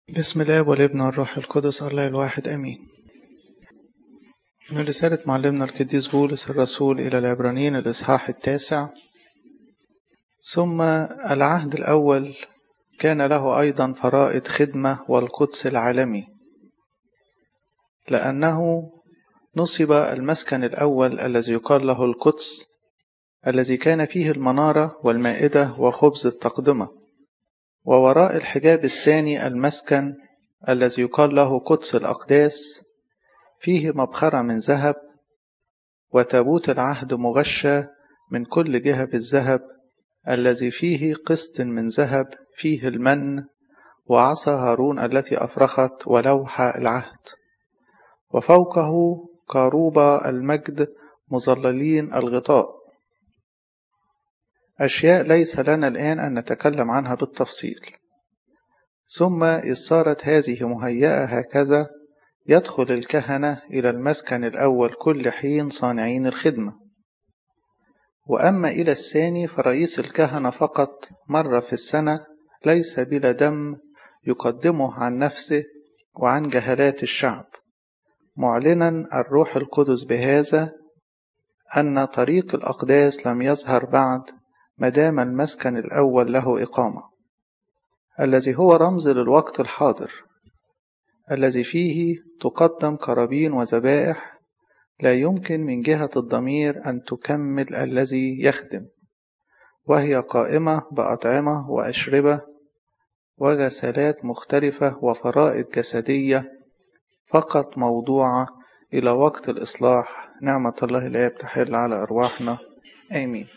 بسم الله والابن والروح القدس الله الواحد امين. من رسالة معلمنا القديس بولس الرسول الى العبرانيين الاصحاح 9. ثم العهد الاول كان له ايضا فرائض خدمة والقدس العالمي، لانه نصب المسكن الاول الذي يقال له القدس، الذي كان فيه المنارة والمائدة وخبز التقدمة، ووراء الحجاب الثاني المسكن الذي يقال له قدس الأقداس، فيه مبخرة من ذهب، وتابوت العهد مغشى من كل جهة بالذهب، الذي فيه قسط من ذهب فيه المن، وعصا هارون التي أفرخت، ولوح العهد، وفوقه كاروب المجد مظللين الغطاء. أشياء ليس لنا الآن أن نتكلم عنها بالتفصيل. ثم إذ صارت هذه مهيئة هكذا، يدخل الكهنة إلى المسكن الأول كل حين صانعين الخدمة. وأما إلى الثاني فرئيس الكهنة فقط مرة في السنة، ليس بلا دم، يقدمه عن نفسه وعن جهلات الشعب، معلنا الروح القدس بهذا أن طريق الأقداس لم يظهر بعد، مدام المسكن الأول له إقامة، الذي هو رمز للوقت الحاضر، الذي فيه تقدم قرابين وذبائح لا يمكن من جهة الضمير أن تكمل الذي يخدم، وهي قائمة بأطعمة وأشربة وغسلات مختلفة وفرائض جسدية فقط موضوعة إلى وقت الإصلاح. نعمة الله الآب تحل على أرواحنا آمين.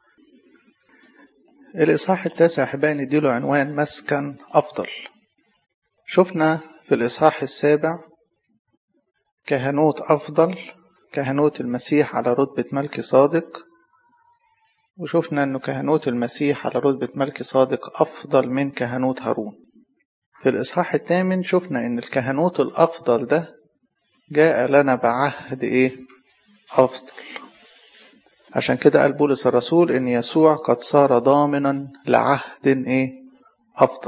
الإصحاح 9 أحبائي نديله عنوان مسكن أفضل. شفنا في الإصحاح 7 كهنوت أفضل، كهنوت المسيح على رتبة ملك صادق، وشفنا أنه كهنوت المسيح على رتبة ملك صادق أفضل من كهنوت هارون. في الإصحاح 8 شفنا أن الكهنوت الأفضل ده جاء لنا بعهد أفضل. عشان كده قال بولس الرسول أن يسوع قد صار ضامنا لعهد أفضل.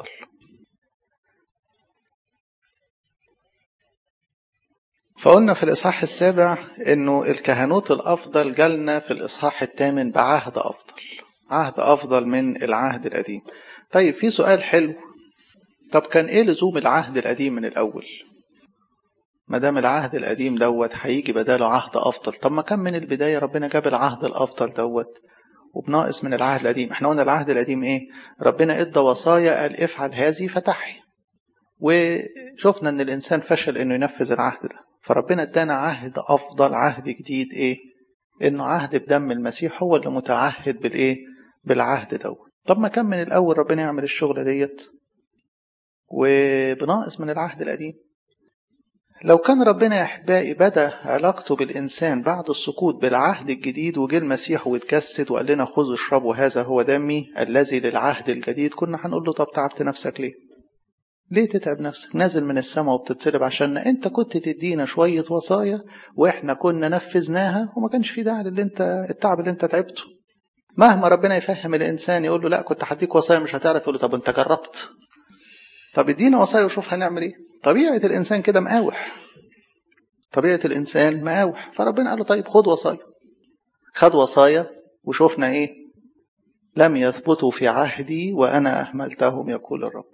فقلنا في الإصحاح 7 أنه الكهنوت الأفضل جالنا في الإصحاح 8 بعهد أفضل، عهد أفضل من العهد القديم. طيب في سؤال حلو، طب كان إيه لزوم العهد القديم من الأول؟ مدام العهد القديم دوت هيجي بداله عهد أفضل، طب ما كان من البداية ربنا جاب العهد الأفضل دوت وبناقص من العهد القديم. احنا قلنا العهد القديم ربنا ادى وصايا قال افعل هذه فتحي، وشفنا ان الانسان فشل انه ينفذ العهد ده، فربنا ادانا عهد افضل، عهد جديد انه عهد بدم المسيح، هو اللي متعهد بالعهد دوت. طب ما كان من الاول ربنا يعمل الشغله ديت وبناقص من العهد القديم. لو كان ربنا يا احبائي بدا علاقته بالانسان بعد السقوط بالعهد الجديد، وجه المسيح واتجسد وقال لنا خذوا اشربوا هذا هو دمي الذي للعهد الجديد، كنا هنقول له طب تعبت نفسك ليه تتعب نفسك؟ نازل من السماء وبتتصلب عشان انت كنت تدينا شوية وصايا واحنا كنا نفذناها، وما كانش في داعي التعب اللي انت تعبته. مهما ربنا يفهم الانسان يقول له لا كنت هديك وصايا مش هتعرف، يقول له طب انت جربت؟ طب ادينا وصايا وشوف هنعمل ايه. طبيعة الانسان كده مقاوح، طبيعة الانسان مقاوح. فربنا قال له طيب خد وصايا، خد وصايا وشوفنا لم يثبتوا في عهدي وانا اهملتهم يقول الرب.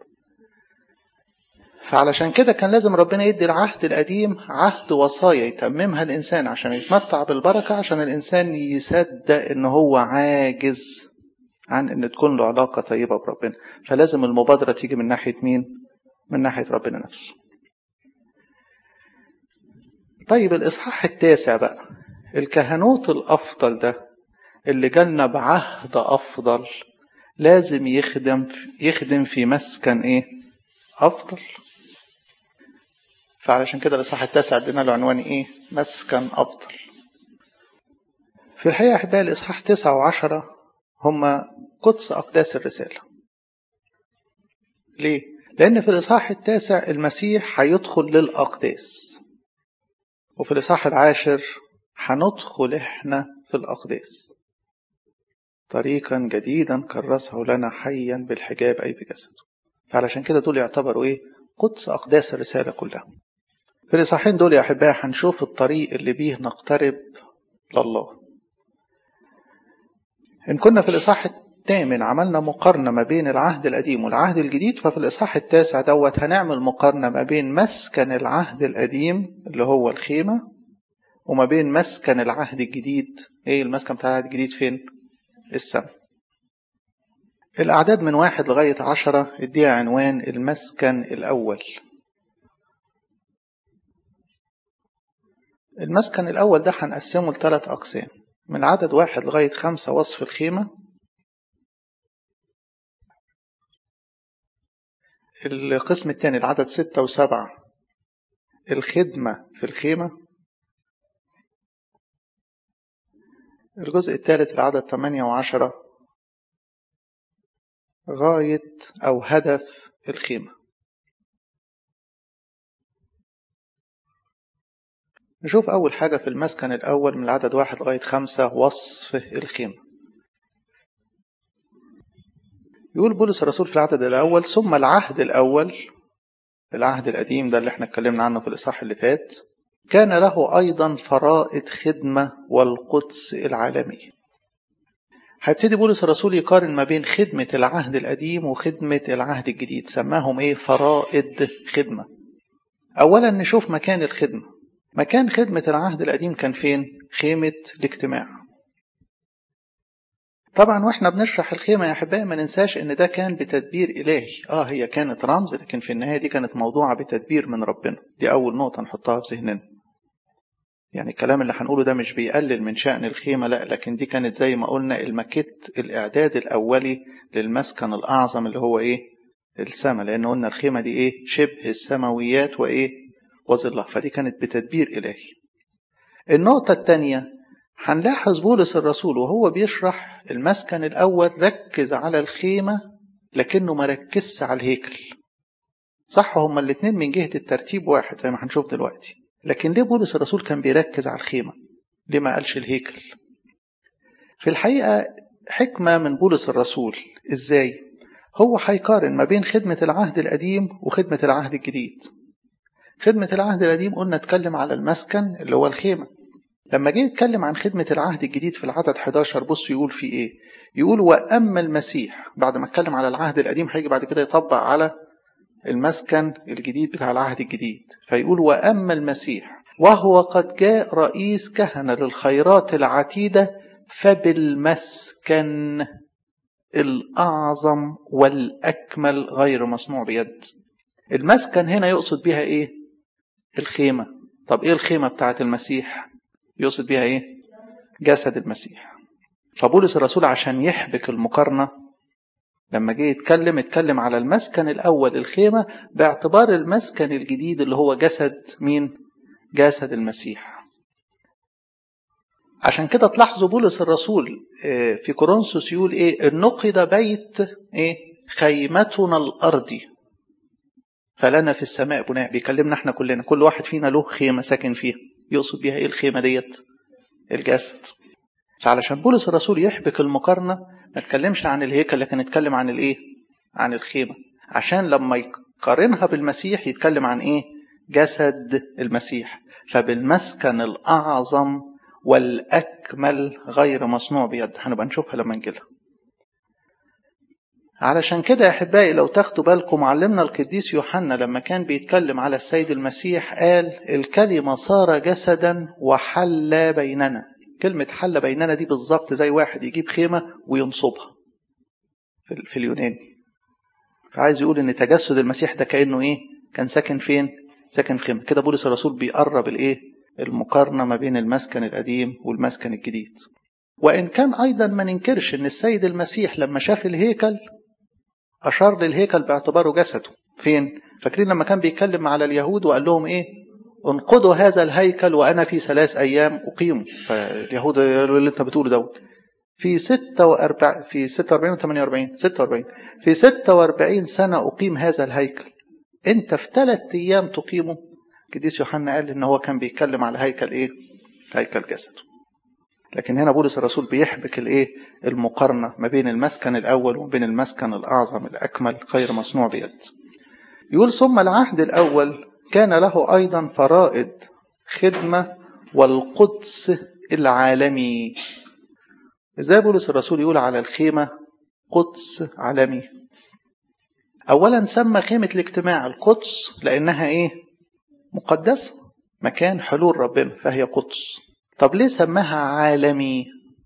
فعلشان كده كان لازم ربنا يدي العهد القديم عهد وصايا يتممها الإنسان عشان يتمتع بالبركة، عشان الإنسان يصدق إن هو عاجز عن إن تكون له علاقة طيبة بربنا. فلازم المبادرة تيجي من ناحية مين؟ من ناحية ربنا نفسه. طيب الإصحاح 9 بقى، الكهنوت الأفضل ده اللي جالنا بعهد أفضل لازم يخدم في مسكن أفضل. فعلشان كده الإصحاح 9 ادينا له عنوان مسكن أفضل. في الحقيقة أحبائي الإصحاح 9 و10 هما قدس أقداس الرسالة. ليه؟ لأن في الإصحاح 9 المسيح هيدخل للأقداس، وفي الإصحاح 10 هندخل إحنا في الأقداس طريقا جديدا كرسه لنا حيا بالحجاب أي بجسده. فعلشان كده دول يعتبروا قدس أقداس الرسالة كلها. في الإصحاحين دول يا أحبائي هنشوف الطريق اللي بيه نقترب لله. إن كنا في الإصحاح الثامن عملنا مقارنة ما بين العهد القديم والعهد الجديد، ففي الإصحاح التاسع هنعمل مقارنة ما بين مسكن العهد القديم اللي هو الخيمة وما بين مسكن العهد الجديد. إيه المسكن بتاع العهد الجديد فين؟ السماء. الأعداد من 1 لغاية 10 اديها عنوان المسكن الأول. المسكن الأول ده هنقسمه ل3 أقسام. من عدد 1 لغاية 5 وصف الخيمة. القسم الثاني العدد 6 و7 الخدمة في الخيمة. الجزء الثالث العدد 8 و10 غاية أو هدف الخيمة. نشوف أول حاجة في المسكن الأول من العدد 1 لغاية 5 وصف الخيمة. يقول بولس الرسول في العدد الأول: ثم العهد الأول، العهد القديم ده اللي احنا اتكلمنا عنه في الإصحاح اللي فات، كان له أيضا فرائض خدمة والقدس العالمي. هيبتدي بولس الرسول يقارن ما بين خدمة العهد القديم وخدمة العهد الجديد. سماهم ايه؟ فرائض خدمة. أولا نشوف مكان الخدمة. مكان خدمة العهد القديم كان فين؟ خيمة الاجتماع. طبعا واحنا بنشرح الخيمة يا أحبائي ما ننساش ان ده كان بتدبير إلهي. هي كانت رمز، لكن في النهاية دي كانت موضوعة بتدبير من ربنا. دي أول نقطة نحطها في ذهننا. يعني الكلام اللي هنقوله ده مش بيقلل من شأن الخيمة، لا، لكن دي كانت زي ما قلنا المكت، الإعداد الأولي للمسكن الأعظم اللي هو إيه؟ السماء. لأن قلنا الخيمة دي إيه؟ شبه السماويات وإيه؟ وظلها. فدي كانت بتدبير إلهي. النقطة الثانية هنلاحظ بولس الرسول وهو بيشرح المسكن الأول ركز على الخيمة لكنه ما ركزش على الهيكل. صح، هما الاثنين من جهة الترتيب واحد زي ما هنشوف دلوقتي، لكن ليه بولس الرسول كان بيركز على الخيمة؟ ليه ما قالش الهيكل؟ في الحقيقة حكمة من بولس الرسول. إزاي؟ هو هيقارن ما بين خدمة العهد القديم وخدمة العهد الجديد. خدمة العهد القديم قلنا اتكلم على المسكن اللي هو الخيمة. لما جه يتكلم عن خدمة العهد الجديد في العدد 11 بص يقول فيه إيه؟ يقول: وأما المسيح. بعد ما اتكلم على العهد القديم هيجي بعد كده يطبق على المسكن الجديد بتاع العهد الجديد. فيقول: وأما المسيح وهو قد جاء رئيس كهنة للخيرات العتيدة فبالمسكن الأعظم والأكمل غير مصنوع بيد. المسكن هنا يقصد بها إيه؟ الخيمة. طب إيه الخيمة بتاعت المسيح؟ يقصد بها إيه؟ جسد المسيح. فبولس الرسول عشان يحبك المقارنة لما جه يتكلم على المسكن الأول الخيمة باعتبار المسكن الجديد اللي هو جسد مين؟ جسد المسيح. عشان كده تلاحظوا بولس الرسول في كورنثوس يقول إيه؟ نقد بيت إيه؟ خيمتنا الأرضي فلنا في السماء بناء. بيكلمنا احنا كلنا، كل واحد فينا له خيمة ساكن فيها. يقصد بيها إيه الخيمة ديت؟ الجسد. فعلشان بولس الرسول يحبك المقارنة ما تكلمش عن الهيكل لكن يتكلم عن الايه؟ عن الخيمة. عشان لما يقارنها بالمسيح يتكلم عن ايه؟ جسد المسيح. فبالمسكن الأعظم والأكمل غير مصنوع بيد. هنبقى نشوفها لما نجيلها. علشان كده يا أحبائي لو تاخدوا بالكم معلمنا القديس يوحنا لما كان بيتكلم على السيد المسيح قال: الكلمة صار جسدا وحل بيننا. كلمة حل بيننا دي بالظبط زي واحد يجيب خيمة وينصبها في اليوناني. فعايز يقول ان تجسد المسيح ده كأنه ايه؟ كان ساكن فين؟ ساكن في خيمة. كده بولس الرسول بيقرب الايه؟ المقارنة ما بين المسكن القديم والمسكن الجديد. وإن كان أيضا ما ننكرش ان السيد المسيح لما شاف الهيكل أشار للهيكل باعتباره جسده. فين؟ فاكرين لما كان بيتكلم على اليهود وقال لهم ايه؟ انقضوا هذا الهيكل وأنا في 3 أيام أقيمه. فاليهود اللي انت بتقوله دوت في 46 و 48 في 46 سنة أقيم هذا الهيكل، انت في 3 أيام تقيمه. القديس يوحنا قال ان هو كان بيتكلم على هيكل ايه؟ هيكل جسده. لكن هنا بولس الرسول بيحبك الايه؟ المقارنة ما بين المسكن الأول وبين المسكن الأعظم الأكمل غير مصنوع بيد. يقول ثم العهد الأول كان له أيضا فرائض خدمة والقدس العالمي. إزاي بولس الرسول يقول على الخيمة قدس عالمي؟ أولا سمى خيمة الاجتماع القدس لأنها إيه؟ مقدسة، مكان حلول ربنا، فهي قدس. طب ليه سماها عالمي؟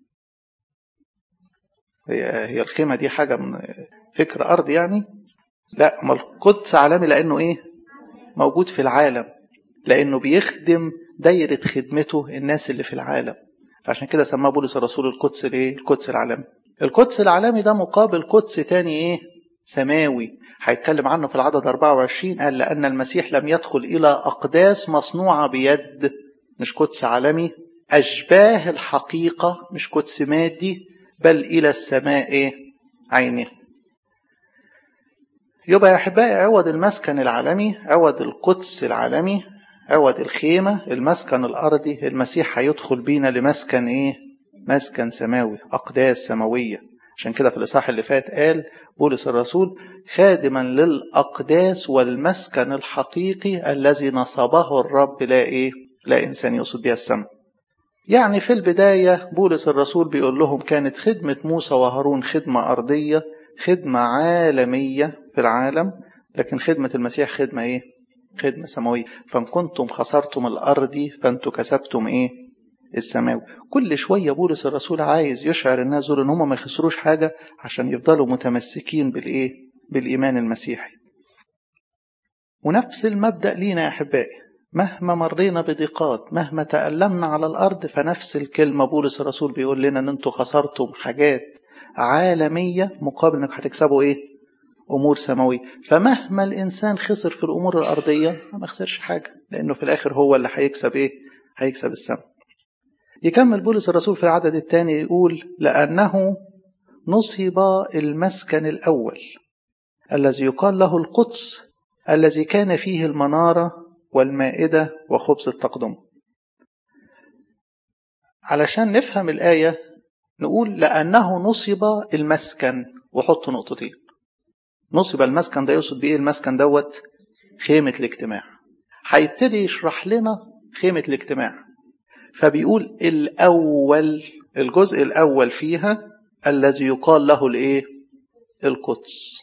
هي الخيمة دي حاجة من فكر أرض يعني؟ لا، ما القدس عالمي لأنه إيه؟ موجود في العالم، لأنه بيخدم دايرة خدمته الناس اللي في العالم. عشان كده سماه بولس الرسول القدس ليه؟ القدس العالمي. القدس العالمي ده مقابل قدس تاني إيه؟ سماوي، هيتكلم عنه في العدد 24. قال لأن المسيح لم يدخل إلى أقداس مصنوعة بيد، مش قدس عالمي، أشباه الحقيقة، مش قدس مادي، بل إلى السماء إيه؟ عينه. يبقى يا أحبائي عوض المسكن العالمي، عوض القدس العالمي، عوض الخيمة المسكن الأرضي، المسيح هيدخل بينا لمسكن إيه؟ مسكن سماوي، أقداس سماوية. عشان كده في الإصحاح اللي فات قال بولس الرسول خادما للأقداس والمسكن الحقيقي الذي نصبه الرب، لا إيه؟ لا إنسان يقصد بها السماء. يعني في البداية بولس الرسول بيقول لهم كانت خدمة موسى وهارون خدمة أرضية، خدمة عالمية في العالم، لكن خدمة المسيح خدمة إيه؟ خدمة سماوية. فإن كنتم خسرتم الأرضي فأنتم كسبتم إيه؟ السماوي. كل شوية بولس الرسول عايز يشعر الناس دول إن هم ما يخسروش حاجة عشان يفضلوا متمسكين بالإيه؟ بالإيمان المسيحي. ونفس المبدأ لينا يا أحبائي، مهما مرينا بضيقات، مهما تألمنا على الأرض، فنفس الكلمة بولس الرسول بيقول لنا إن أنتم خسرتم حاجات عالمية مقابل إنك هتكسبوا إيه؟ أمور سماوية. فمهما الإنسان خسر في الأمور الأرضية ما خسرش حاجة، لأنه في الآخر هو اللي هيكسب إيه؟ هيكسب السماء. يكمل بولس الرسول في العدد الثاني يقول لأنه نصب المسكن الأول الذي يقال له القدس الذي كان فيه المنارة والمائدة وخبز التقدم. علشان نفهم الآية نقول لأنه نصب المسكن، وحط نقطتين. نصب المسكن ده يقصد بإيه؟ المسكن دوت خيمة الاجتماع. هيبتدي يشرح لنا خيمة الاجتماع، فبيقول الأول، الجزء الأول فيها الذي يقال له الإيه؟ القدس.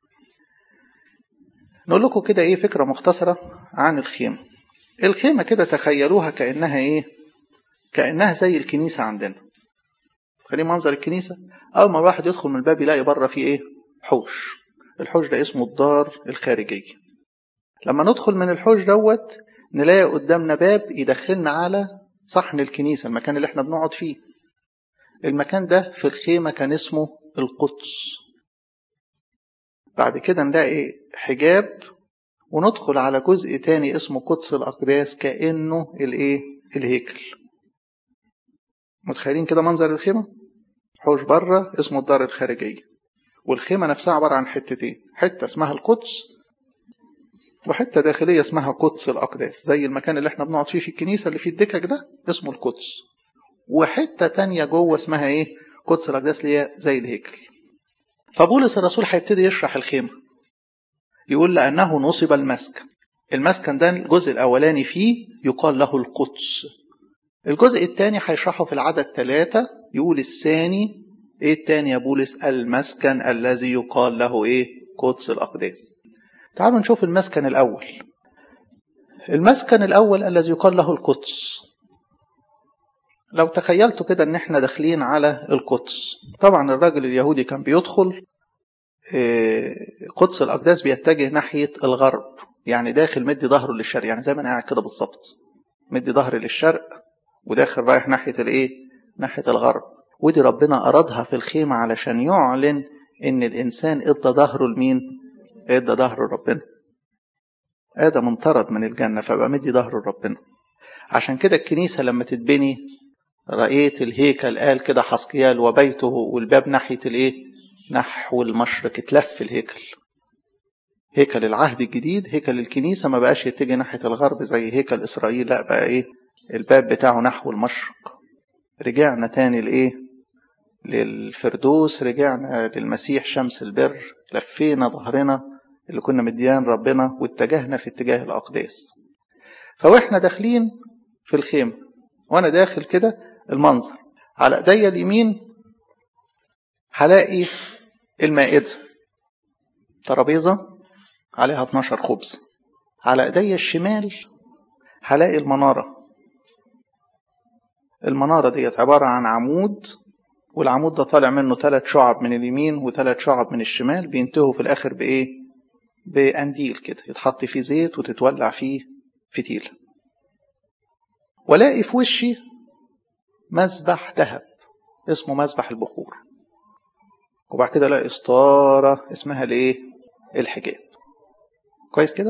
نقول لكم كده إيه فكرة مختصرة عن الخيمة. الخيمة كده تخيلوها كأنها إيه؟ كأنها زي الكنيسة عندنا. خلينا منظر الكنيسة، أول ما الواحد يدخل من الباب يلاقي بره فيه إيه؟ حوش. الحوش ده اسمه الدار الخارجية. لما ندخل من الحوش دوت نلاقي قدامنا باب يدخلنا على صحن الكنيسة، المكان اللي احنا بنقعد فيه. المكان ده في الخيمة كان اسمه القدس. بعد كده نلاقي حجاب وندخل على جزء تاني اسمه قدس الأقداس، كأنه الإيه؟ الهيكل. متخيلين كده منظر الخيمة؟ حوش بره اسمه الدار الخارجية، والخيمة نفسها عبارة عن حتتين، حتة اسمها القدس وحتة داخلية اسمها قدس الأقداس، زي المكان اللي احنا بنقعد فيه في الكنيسة اللي فيه الدكك ده اسمه القدس، وحتة تانية جوه اسمها ايه؟ قدس الأقداس اللي هي زي الهيكل. فبولس الرسول هيبتدي يشرح الخيمة، يقول لأنه نصب المسكن. المسكن ده الجزء الأولاني فيه يقال له القدس. الجزء الثاني هيشرحه في العدد 3، يقول الثاني ايه الثاني يا بولس؟ المسكن الذي يقال له ايه؟ قدس الأقداس. تعالوا نشوف المسكن الأول. المسكن الأول الذي يقال له القدس، لو تخيلتوا كده ان احنا داخلين على القدس، طبعا الراجل اليهودي كان بيدخل قدس الأقداس بيتجه ناحية الغرب، يعني داخل مدي ظهره للشرق، يعني زي ما انا قاعد كده بالظبط، مدي ظهري للشرق وداخل رايح ناحية الايه؟ ناحية الغرب. ودي ربنا أرادها في الخيمة علشان يعلن ان الإنسان ادى ظهره لمين؟ ادى ظهره لربنا. آدم انطرد من الجنة فبقى مدي ظهره لربنا. عشان كده الكنيسة لما تتبني رأيت الهيكل، قال كده حسقيال وبيته والباب ناحية الايه؟ نحو المشرق. اتلف الهيكل، هيكل العهد الجديد، هيكل الكنيسة ما بقاش يتجه ناحية الغرب زي هيكل إسرائيل، لا بقى ايه؟ الباب بتاعه نحو المشرق. رجعنا تاني لايه؟ للفردوس، رجعنا للمسيح شمس البر، لفينا ظهرنا اللي كنا مديان ربنا واتجهنا في اتجاه الأقداس. فوإحنا داخلين في الخيمة وأنا داخل كده المنظر على إيديا اليمين هلاقي المائدة، ترابيزة عليها 12 خبز. على إيديا الشمال هلاقي المنارة. المنارة ديت عبارة عن عمود، والعمود ده طالع منه 3 شعب من اليمين و3 شعب من الشمال، بينتهوا في الآخر بإيه؟ بقنديل كده يتحط فيه زيت وتتولع فيه فتيلة. ولاقي في وشي مذبح ذهب اسمه مذبح البخور، وبعد كده الاقي ستارة اسمها الايه؟ الحجاب. كويس كده؟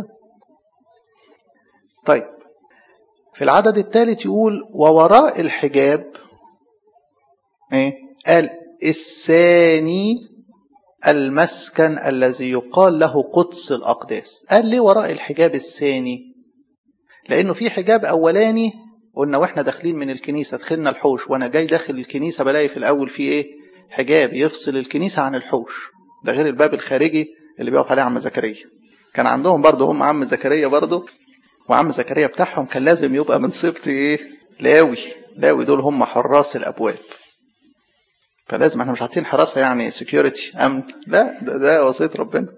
طيب في العدد الثالث يقول ووراء الحجاب ايه؟ قال الثاني المسكن الذي يقال له قدس الأقداس. قال ليه وراء الحجاب الثاني؟ لأنه في حجاب أولاني قلنا واحنا داخلين من الكنيسة دخلنا الحوش، وانا جاي داخل الكنيسة بلاقي في الأول في ايه؟ حجاب يفصل الكنيسة عن الحوش. ده غير الباب الخارجي اللي بيقف عليه عم زكريا. كان عندهم برضه هم عم زكريا برضه، وعم زكريا بتاعهم كان لازم يبقى من سبط ايه؟ لاوي دول هم حراس الأبواب. فلازم احنا مش حاطين حراسة يعني سيكيورتي أمن، لا ده وصية ربنا.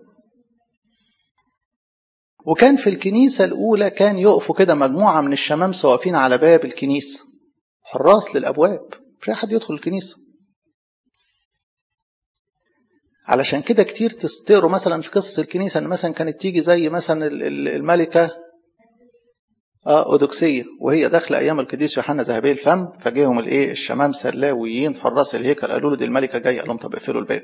وكان في الكنيسة الأولى كان يقفوا كده مجموعة من الشمامسة واقفين على باب الكنيسة حراس للأبواب، مش أي حد يدخل الكنيسة. علشان كده كتير تستقروا مثلا في قصص الكنيسة ان مثلا كانت تيجي زي مثلا الملكة أودوكسية وهي داخلة أيام القديس يوحنا ذهبي الفم، فجيهم الايه؟ الشمامسة اللاويين حراس الهيكل قالوا له دي الملكة جاية، قال لهم طب اقفلوا الباب.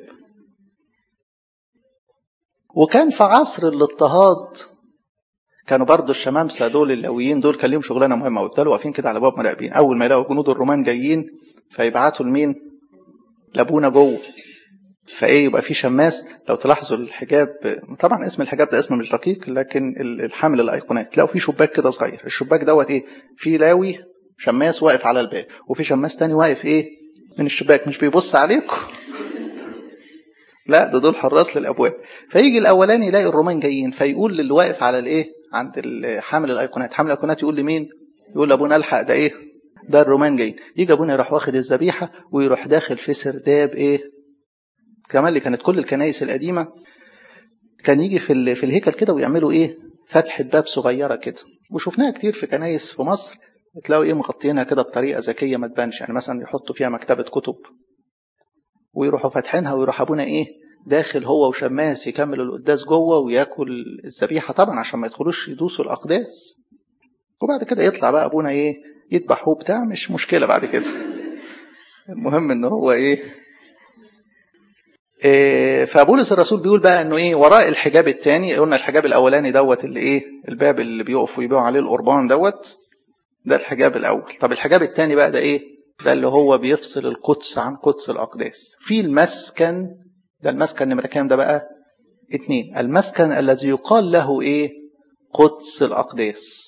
وكان في عصر الاضطهاد كانوا برضو الشمامسة دول اللاويين دول كان لهم شغلانة مهمة، وابتدوا واقفين كده على باب مراقبين. أول ما يلاقوا جنود الرومان جايين فيبعتوا لمين؟ لابونا جوه. فايه؟ يبقى في شماس. لو تلاحظوا الحجاب، طبعا اسم الحجاب ده اسم مش دقيق، لكن الحامل الايقونات تلاقوا في شباك كده صغير. الشباك دوت ايه؟ في لاوي شماس واقف على الباب، وفي شماس تاني واقف ايه؟ من الشباك مش بيبص عليكم، لا ده دول حراس للابواب. فيجي الاولاني يلاقي الرومان جايين فيقول للي واقف على الايه؟ عند حامل الايقونات. حامل الايقونات يقول لمين؟ يقول لابونا الحق ده ايه؟ ده الرومان جايين. يجي ابونا يروح واخد الذبيحه ويروح داخل في سرداب ايه؟ كمان اللي كانت كل الكنائس القديمة كان يجي في الهيكل كده ويعملوا ايه؟ فتحة باب صغيرة كده، وشفناها كتير في كنائس في مصر، تلاقوا ايه؟ مغطينها كده بطريقة ذكية ما تبانش. يعني مثلا يحطوا فيها مكتبة كتب ويروحوا فاتحينها ويروح ابونا ايه؟ داخل هو وشماس يكمل القداس جوه وياكل الذبيحة طبعا عشان ما يدخلوش يدوسوا الأقداس. وبعد كده يطلع بقى ابونا ايه؟ يذبحوه بتاع، مش مشكلة بعد كده. المهم ان هو ايه؟ فبولس الرسول بيقول بقى انه ايه؟ وراء الحجاب الثاني. قلنا الحجاب الاولاني دوت اللي ايه؟ الباب اللي بيقفوا يبيعوا عليه القربان دوت، ده الحجاب الاول. طب الحجاب الثاني بقى ده ايه؟ ده اللي هو بيفصل القدس عن قدس الاقداس. في المسكن، ده المسكن نمرة كام ده بقى؟ 2. المسكن الذي يقال له ايه؟ قدس الاقداس.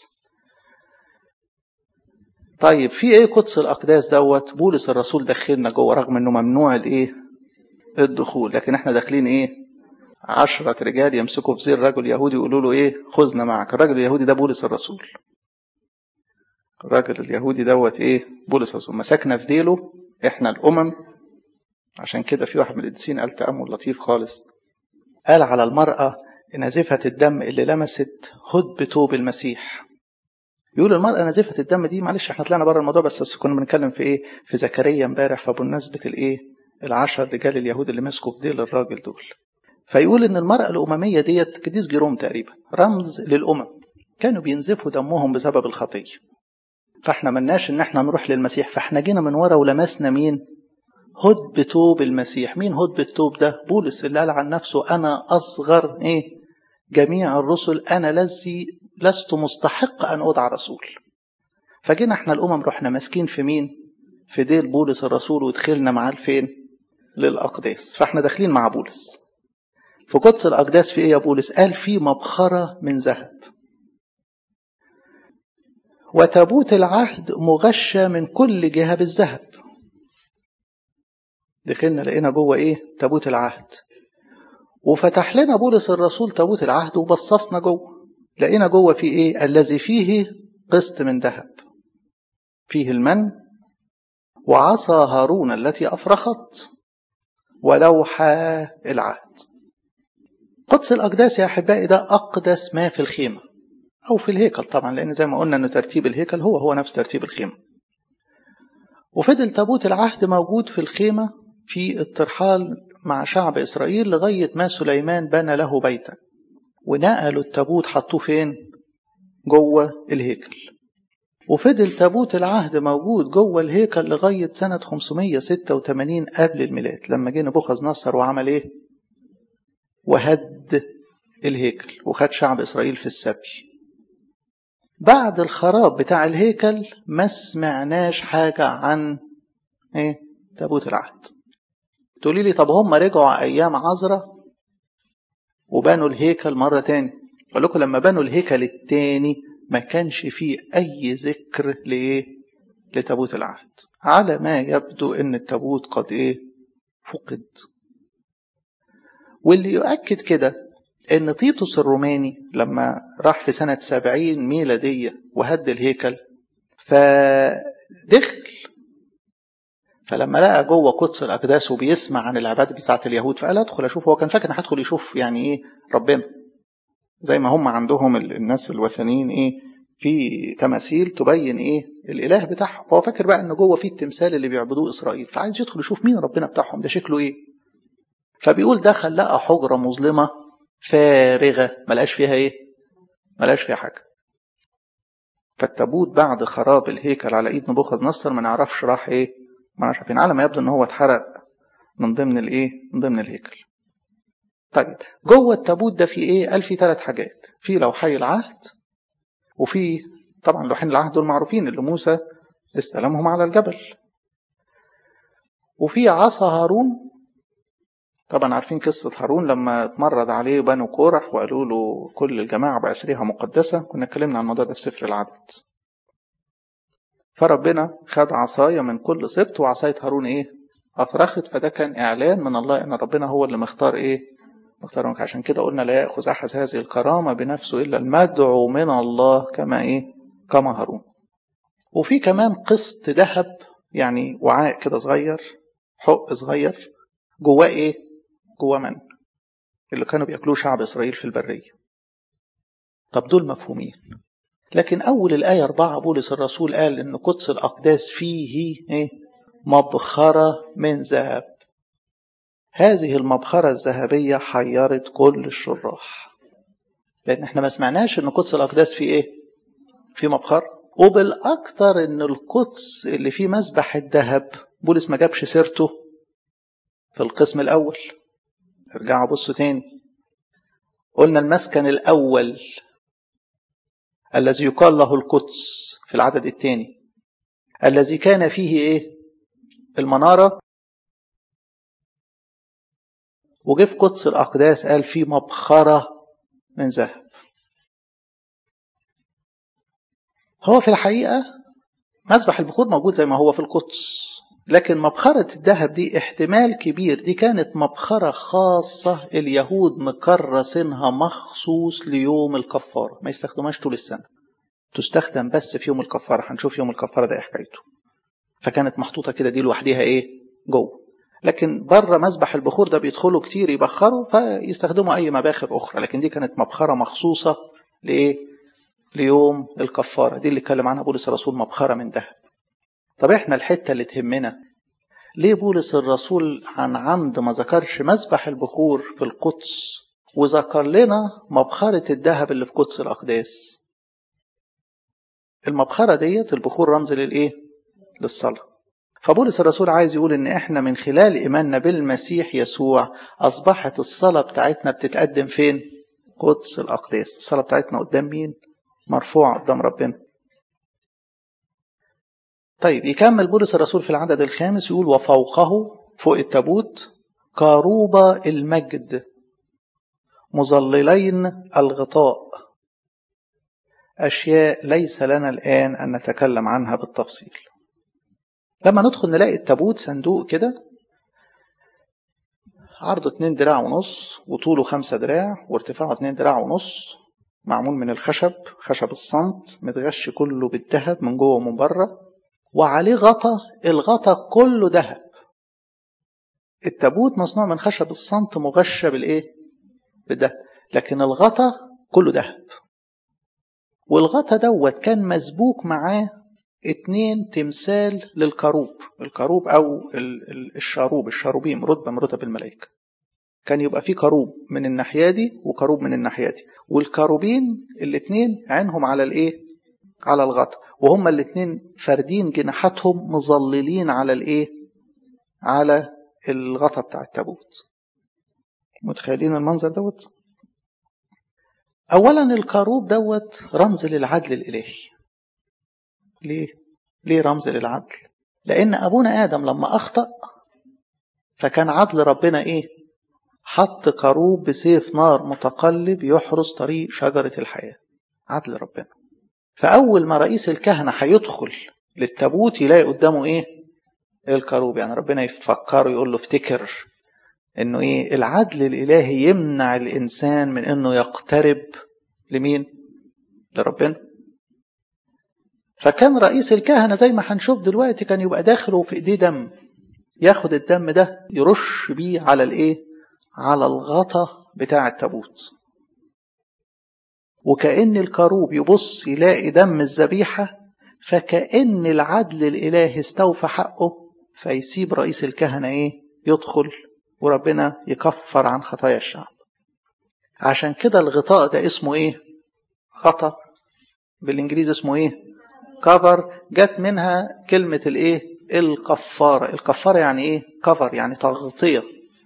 طيب في ايه قدس الاقداس دوت؟ بولس الرسول دخلنا جوه رغم انه ممنوع الايه؟ الدخول، لكن احنا داخلين ايه؟ 10 رجال يمسكوا في زير رجل يهودي يقولوا له ايه؟ خذنا معك. الراجل اليهودي ده بولس الرسول. الراجل اليهودي دوت ايه؟ بولس الرسول. مسكنا في ديله احنا الامم. عشان كده في واحد من القديسين قال تأمل لطيف خالص، قال على المرأة نازفة الدم اللي لمست هدب توب المسيح. يقول المرأة نازفة الدم دي، معلش احنا طلعنا بره الموضوع، بس كنا بنتكلم في ايه؟ في زكريا امبارح، فبمناسبة الايه؟ 10 رجال اليهود اللي مسكوا في ديل الراجل دول. فيقول ان المرأة الأممية ديت قديس جيروم تقريبا رمز للأمم، كانوا بينزفوا دمهم بسبب الخطية. فاحنا مناش ان احنا نروح للمسيح، فاحنا جينا من ورا ولمسنا مين؟ هدب توب المسيح. مين هدب التوب ده؟ بولس اللي قال عن نفسه انا اصغر ايه؟ جميع الرسل، انا الذي لست مستحق ان ادعى رسول. فجينا احنا الأمم رحنا ماسكين في مين؟ في ديل بولس الرسول، ودخلنا معاه لفين؟ للأقداس. فاحنا داخلين مع بولس في قدس الأقداس. في ايه يا بولس؟ قال في مبخرة من ذهب وتابوت العهد مغشى من كل جهة بالذهب. دخلنا لقينا جوه ايه؟ تابوت العهد، وفتح لنا بولس الرسول تابوت العهد وبصصنا جوه، لقينا جوه فيه ايه؟ الذي فيه قسط من ذهب، فيه المن وعصا هارون التي أفرخت ولوحة العهد. قدس الأقداس يا أحبائي ده أقدس ما في الخيمة أو في الهيكل طبعا، لأن زي ما قلنا أن ترتيب الهيكل هو نفس ترتيب الخيمة. وفضل تابوت العهد موجود في الخيمة في الترحال مع شعب إسرائيل لغاية ما سليمان بنى له بيتا، ونقلوا التابوت حطوه فين؟ جوه الهيكل. وفضل تابوت العهد موجود جوه الهيكل لغاية سنة 586 قبل الميلاد، لما جه نبوخذ نصر وعمل ايه؟ وهد الهيكل وخد شعب إسرائيل في السبي. بعد الخراب بتاع الهيكل ما سمعناش حاجة عن ايه؟ تابوت العهد. تقولي لي طب هم رجعوا أيام عزرا وبنوا الهيكل مرة تاني. أقول لكم لما بنوا الهيكل التاني ما كانش فيه أي ذكر لتابوت العهد، على ما يبدو أن التابوت قد فقد. واللي يؤكد كده أن تيتوس الروماني لما راح في سنة 70 ميلادية وهد الهيكل فدخل، فلما لقى جوه قدس الأقداس وبيسمع عن العبادة بتاعة اليهود فقال أدخل أشوف. هو كان فاكر أن هدخل يشوف يعني إيه ربنا، زي ما هم عندهم الناس الوثنيين في تماثيل تبين الإله بتاعهم. هو فاكر بقى أن جوه فيه التمثال اللي بيعبدوه إسرائيل، فعايز يدخل يشوف مين ربنا بتاعهم ده شكله إيه. فبيقول دخل لقى حجرة مظلمة فارغة ملقاش فيها ملقاش فيها حاجة. فالتابوت بعد خراب الهيكل على ايد نبوخذ نصر ما نعرفش راح ما نعرفش فين، على ما يبدو ان هو اتحرق من ضمن من ضمن الهيكل. طيب جوه التابوت ده في قال في 3 حاجات. في لوحي العهد، وفي طبعا لوحين العهد دول معروفين اللي موسى استلمهم على الجبل، وفي عصا هارون. طبعا عارفين قصة هارون لما اتمرد عليه بنو كورح وقالوا له كل الجماعة بأسرها مقدسة، كنا اتكلمنا عن الموضوع ده في سفر العدد. فربنا خد عصايا من كل سبط، وعصاية هارون أفرخت، فده كان إعلان من الله إن ربنا هو اللي مختار مختارك. عشان كده قلنا لا يأخذ أحد هذه الكرامة بنفسه إلا المدعو من الله كما هارون. وفي كمان قسط ذهب، يعني وعاء كده صغير، حق صغير جواه جواه من اللي كانوا بيأكلوه شعب إسرائيل في البرية. طب دول مفهومين، لكن أول الآية 4 بولس الرسول قال إن قدس الأقداس فيه مبخرة من ذهب. هذه المبخرة الذهبية حيرت كل الشراح، لأن احنا ما سمعناش إن قدس الأقداس فيه في مبخرة. وبالأكثر إن القدس اللي فيه مسبح الذهب بولس ما جابش سيرته في القسم الأول. ارجعوا بصوا تاني، قلنا المسكن الأول الذي يقال له القدس في العدد الثاني، الذي كان فيه المنارة. وجه في قدس الأقداس قال فيه مبخرة من ذهب. هو في الحقيقة مسبح البخور موجود زي ما هو في القدس، لكن مبخرة الذهب دي احتمال كبير دي كانت مبخرة خاصة اليهود مكرسينها مخصوص ليوم الكفارة، ما يستخدمهاش طول السنة، تستخدم بس في يوم الكفارة. هنشوف يوم الكفارة ده حكايته. فكانت محطوطة كده دي لوحديها جوه. لكن بره مسبح البخور ده بيدخلوا كتير يبخروا فيستخدموا أي مباخر أخرى، لكن دي كانت مبخرة مخصوصة ليوم الكفارة. دي اللي اتكلم عنها بولس الرسول، مبخرة من ذهب. طب احنا الحتة اللي تهمنا، ليه بولس الرسول عن عمد ما ذكرش مسبح البخور في القدس وذكر لنا مبخرة الذهب اللي في قدس الأقداس؟ المبخرة ديت البخور رمز للصلاة. فبولس الرسول عايز يقول ان احنا من خلال ايماننا بالمسيح يسوع اصبحت الصلاة بتاعتنا بتتقدم فين؟ قدس الأقداس. الصلاة بتاعتنا قدام مين؟ مرفوعة قدام ربنا. طيب يكمل بولس الرسول في العدد الخامس يقول وفوقه فوق التابوت كاروبة المجد مظللين الغطاء، أشياء ليس لنا الآن أن نتكلم عنها بالتفصيل. لما ندخل نلاقي التابوت صندوق كده عرضه 2 دراع ونص وطوله 5 دراع وارتفاعه 2 دراع ونص، معمول من الخشب، خشب الصمت، متغش كله بالذهب من جوه ومن بره، وعليه غطا، الغطا كله ذهب. التابوت مصنوع من خشب الصمت مغشى بالذهب، لكن الغطا كله ذهب. والغطا دوت كان مسبوك معاه 2 تمثال للكروب، الكروب او الشاروبيم، رتبه من رتب الملائكه. كان يبقى فيه كروب من الناحيه دي وكروب من الناحيه دي، والكروبين الاثنين عينهم على على الغطا، وهما الاثنين فاردين جناحاتهم مظللين على على الغطا بتاع التابوت. متخيلين المنظر دوت؟ اولا الكروب دوت رمز للعدل الالهي. ليه رمز للعدل؟ لان ابونا ادم لما اخطأ فكان عدل ربنا حط كروب بسيف نار متقلب يحرس طريق شجرة الحياة، عدل ربنا. فاول ما رئيس الكهنة هيدخل للتابوت يلاقي قدامه الكروب، يعني ربنا يفكره يقول له افتكر انه العدل الالهي يمنع الانسان من انه يقترب لمين؟ لربنا. فكان رئيس الكهنة زي ما هنشوف دلوقتي كان يبقى داخله في ايديه دم، ياخد الدم ده يرش بيه على على الغطا بتاع التابوت، وكأن الكروب يبص يلاقي دم الذبيحة، فكأن العدل الإلهي استوفى حقه، فيسيب رئيس الكهنة يدخل وربنا يكفر عن خطايا الشعب. عشان كده الغطاء ده اسمه غطا، بالإنجليزي اسمه كفر، جت منها كلمة الكفارة. الكفارة يعني كفر، يعني تغطية.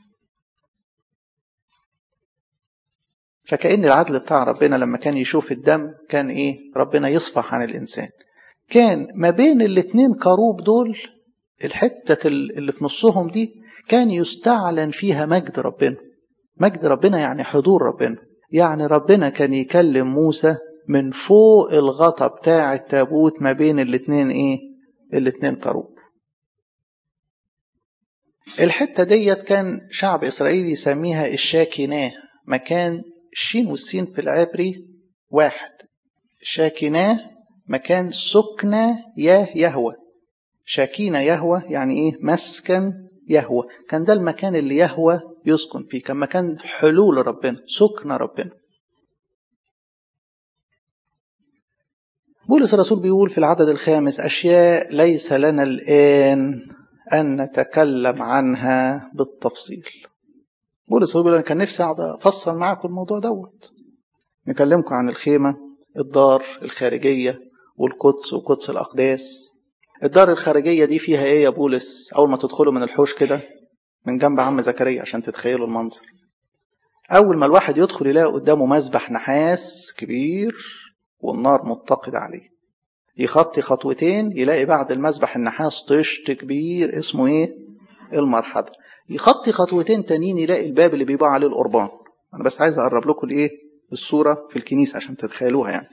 فكأن العدل بتاع ربنا لما كان يشوف الدم كان ربنا يصفح عن الإنسان. كان ما بين الاتنين كروب دول، الحتة اللي في نصهم دي كان يستعلن فيها مجد ربنا. مجد ربنا يعني حضور ربنا، يعني ربنا كان يكلم موسى من فوق الغطا بتاع التابوت ما بين الاتنين كروب. الحتة ديت كان شعب إسرائيل يسميها الشاكيناه، مكان الشين والسين في العبري واحد. شاكيناه مكان سكنة يهوه. شاكينة يهوه يعني مسكن يهوه، كان ده المكان اللي يهوه يسكن فيه، كان مكان حلول ربنا، سكن ربنا. بولس الرسول بيقول في العدد 5: أشياء ليس لنا الآن أن نتكلم عنها بالتفصيل. بولس بيقول أنا كان نفسي أقعد أفصل معاكم الموضوع دوت، نكلمكم عن الخيمة، الدار الخارجية، والقدس وقدس الأقداس. الدار الخارجية دي فيها يا بولس؟ أول ما تدخلوا من الحوش كده من جنب عم زكريا عشان تتخيلوا المنظر، أول ما الواحد يدخل يلاقي قدامه مذبح نحاس كبير والنار متقدة عليه. يخطي خطوتين يلاقي بعد المذبح النحاس طشت كبير اسمه المرحبة. يخطي خطوتين تانيين يلاقي الباب اللي بيباع عليه القربان. أنا بس عايز أقرب لكم الصورة في الكنيسة عشان تتخيلوها يعني.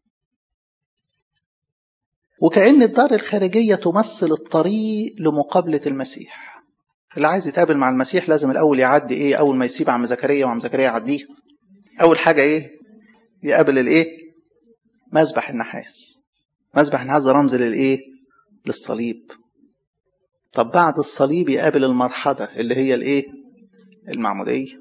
وكأن الدار الخارجية تمثل الطريق لمقابلة المسيح. اللي عايز يتقابل مع المسيح لازم الأول يعدي أول ما يسيب عم زكريا وعم زكريا يعديه، أول حاجة يقابل مذبح النحاس. مذبح النحاس ده رمز للصليب. طب بعد الصليب يقابل المرحلة اللي هي المعمودية.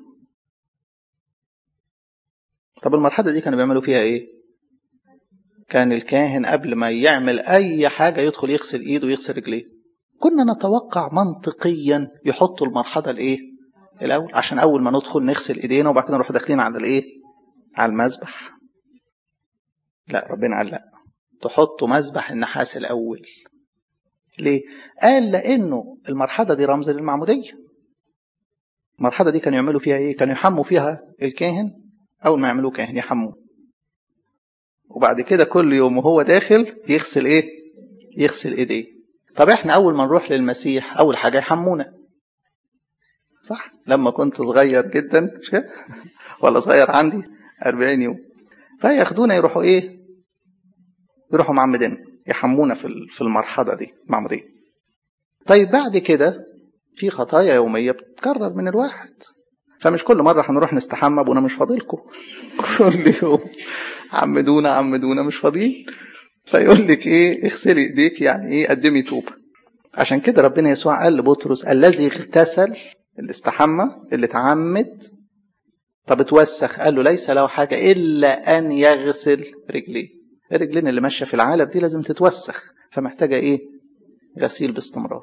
طب المرحلة دي كانوا بيعملوا فيها كان الكاهن قبل ما يعمل أي حاجة يدخل يغسل إيده ويغسل رجليه. كنا نتوقع منطقيا يحطوا المرحلة الأول، عشان أول ما ندخل نغسل إيدينا وبعد كده نروح داخلين على على المذبح. لا، ربنا قال لا، تحطوا مذبح النحاس الأول. ليه؟ قال لأنه المرحلة دي رمز للمعمودية. المرحلة دي كانوا يعملوا فيها كانوا يحموا فيها الكاهن. أول ما يعملوه كاهن يحموه، وبعد كده كل يوم وهو داخل يغسل يغسل إيديه. طب احنا أول ما نروح للمسيح أول حاجة يحمونا، صح؟ لما كنت صغير جدا مش كده؟ ولا صغير عندي 40 يوم، فياخدونا يروحوا يروحوا معمدين يحمونا في المرحلة دي معمودية. طيب بعد كده في خطايا يومية بتتكرر من الواحد، فمش كل مرة هنروح نستحمى ابونا مش فاضلكم، كل يوم عمدونا مش فاضيين. فيقول لك ايه؟ اغسلي ايديك، يعني ايه؟ قدمي توبة. عشان كده ربنا يسوع قال لبطرس الذي اغتسل، اللي استحمى، اللي تعمد، طب اتوسخ، قال له ليس له حاجة إلا أن يغسل رجليه. الرجلين اللي ماشية في العالم دي لازم تتوسخ، فمحتاجة ايه؟ غسيل باستمرار.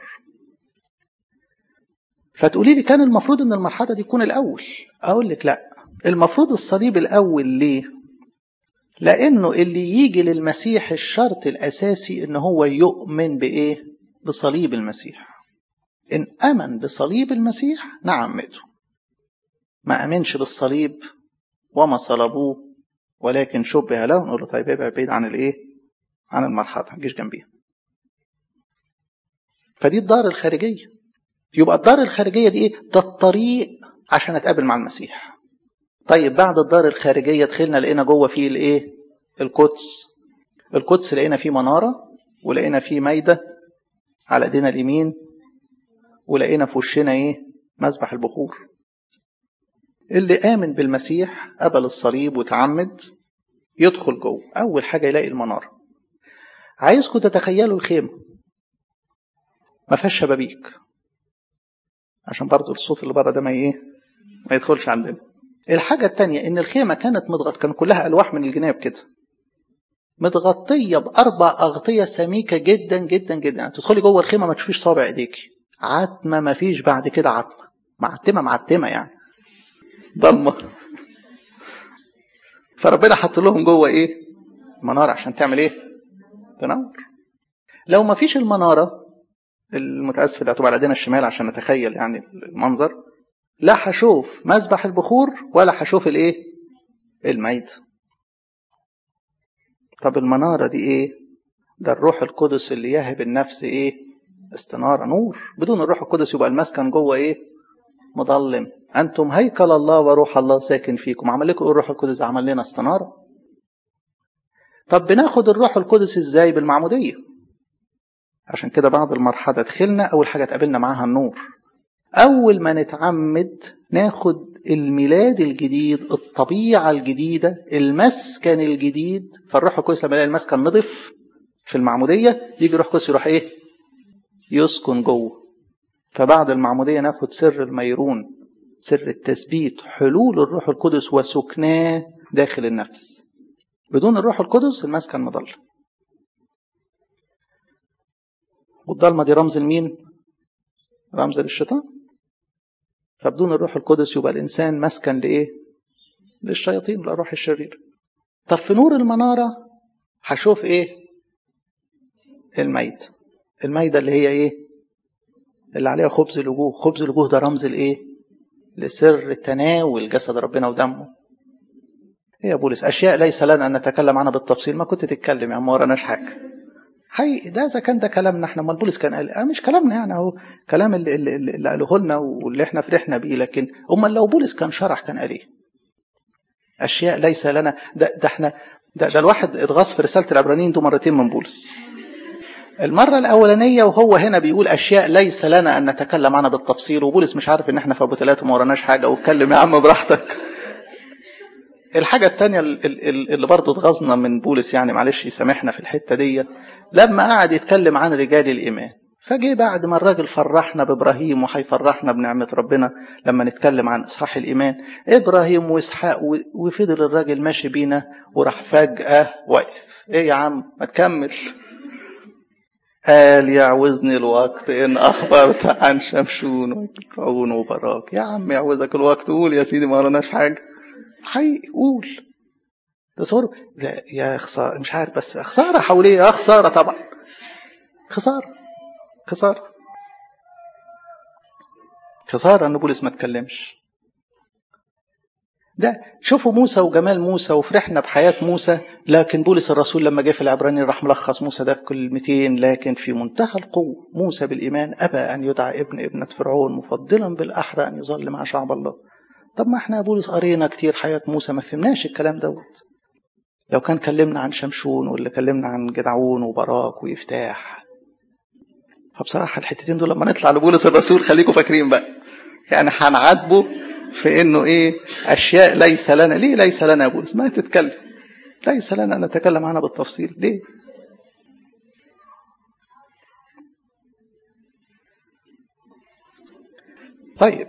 فتقولي لي كان المفروض ان المرحلة دي تكون الأول. أقول لك لا، المفروض الصليب الأول. ليه؟ لأنه اللي يجي للمسيح الشرط الأساسي إن هو يؤمن بإيه؟ بصليب المسيح. إن أمن بصليب المسيح نعمده، ما أمنش بالصليب وما صلبوه ولكن شبه له، نقول له طيب ابعد بعيد عن الإيه؟ عن المرحلة، ما تجيش جنبيها. فدي الدار الخارجية. يبقى الدار الخارجية دي إيه؟ ده الطريق عشان أتقابل مع المسيح. طيب بعد الدار الخارجية دخلنا لقينا جوه فيه الإيه؟ القدس. القدس لقينا فيه منارة، ولقينا فيه مايدة على ايدينا اليمين، ولقينا في وشنا ايه؟ مذبح البخور. اللي آمن بالمسيح قبل الصليب وتعمد يدخل جوه، اول حاجة يلاقي المنارة. عايزكم تتخيلوا الخيمة ما فيهاش شبابيك، عشان برضو الصوت اللي بره ده ما يدخلش عندنا. الحاجة التانية ان الخيمة كانت متغطية، كان كلها ألواح من الجناب كده، متغطية ب4 أغطية سميكة جدا جدا جدا. يعني تدخلي جوه الخيمة ما تشوفيش صابع ايديكي، عتمة ما فيش بعد كده عتمة، معتمة يعني ضلمة. فربنا حط لهم جوه ايه؟ منارة عشان تعمل ايه؟ تنور. لو ما فيش المنارة، المتأسف اللي هتبقى على ايدينا الشمال عشان نتخيل يعني المنظر، لا هشوف مذبح البخور ولا هشوف الايه؟ الميت. طب المنارة دي ايه؟ ده الروح القدس اللي يهب النفس ايه؟ استنارة، نور. بدون الروح القدس يبقى المسكن جوه ايه؟ مظلم. انتم هيكل الله وروح الله ساكن فيكم. عمل لكم الروح القدس؟ عمل لنا استنارة. طب بناخد الروح القدس ازاي؟ بالمعمودية. عشان كده بعد المرحلة دخلنا اول حاجة تقابلنا معاها النور. اول ما نتعمد ناخد الميلاد الجديد، الطبيعة الجديدة، المسكن الجديد. فالروح القدس لما يلاقي المسكن نضف في المعمودية، يجي الروح القدس يروح ايه؟ يسكن جوه. فبعد المعمودية ناخد سر الميرون، سر التثبيت، حلول الروح القدس وسكناه داخل النفس. بدون الروح القدس المسكن مضل. والضلمة دي رمز لمين؟ رمز للشيطان. فبدون الروح القدس يبقى الإنسان مسكن لإيه؟ للشياطين والأرواح الشريرة. طب في نور المنارة هشوف إيه؟ الميت. الميدة اللي هي إيه؟ اللي عليها خبز الوجوه. خبز الوجوه ده رمز لإيه؟ لسر تناول جسد ربنا ودمه. إيه يا بولس؟ أشياء ليس لنا أن نتكلم عنها بالتفصيل. ما كنت تتكلم يا عم، ما وراناش حاجة. حقيقي ده إذا كان ده كلامنا احنا، ما البولس كان قال مش كلامنا يعني، هو كلام اللي قالوه لنا واللي احنا فرحنا بيه. لكن لو بولس كان شرح كان قال ايه؟ اشياء ليس لنا. ده احنا ده الواحد اتغاص في رساله العبرانيين دول مرتين من بولس. المره الاولانيه وهو هنا بيقول اشياء ليس لنا ان نتكلم عنها بالتفصيل، وبولس مش عارف ان احنا في ابو ثلاثه وما وراناش حاجه، واتكلم يا عم براحتك. الحاجه الثانيه اللي برضه اتغاظنا من بولس، يعني معلش يسامحنا في الحته دي، لما قعد يتكلم عن رجال الإيمان. فجي بعد ما الراجل فرحنا بإبراهيم وهيفرحنا بنعمة ربنا لما نتكلم عن إصحاح الإيمان، إبراهيم وإسحاق، وفضل الراجل ماشي بينا وراح فجأة وقف. إيه يا عم ما تكمل؟ قال يعوزني الوقت إن أخبرت عن شمشون وطاعون وبراك. يا عم يعوزك الوقت، قول يا سيدي ما وراناش حاجة. حقيقي قول. تصوروا يا خسارة، مش عارف بس خسارة حواليه. يا خسارة طبعا، خسارة ان بولس ما اتكلمش. ده شوفوا موسى وجمال موسى وفرحنا بحياة موسى، لكن بولس الرسول لما جه في العبرانيين راح ملخص موسى ده في كلمتين، لكن في منتهى القوة. موسى بالإيمان أبى أن يدعى ابنة فرعون، مفضلا بالأحرى أن يظل مع شعب الله. طب ما احنا بولس قرينا كتير حياة موسى ما فهمناش الكلام دوت. لو كان كلمنا عن شمشون، ولا كلمنا عن جدعون وبراك ويفتاح. فبصراحة الحتتين دول لما نطلع لبولس الرسول خليكم فاكرين بقى، يعني هنعاتبه في انه ايه اشياء ليس لنا. ليه ليس لنا يا بولس؟ ما تتكلم، ليس لنا ان نتكلم عنها بالتفصيل ليه؟ طيب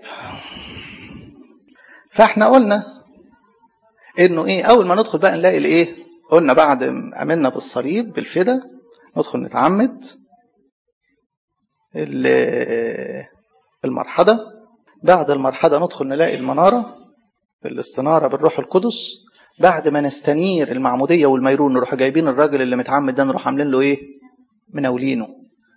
فاحنا قلنا انه ايه اول ما ندخل بقى نلاقي الايه، قلنا بعد امنا بالصليب بالفدا ندخل نتعمد المرحله، بعد المرحله ندخل نلاقي المناره الاستناره بالروح القدس، بعد ما نستنير المعموديه والميرون نروح جايبين الراجل اللي متعمد ده نروح عاملين له ايه؟ مناولينه.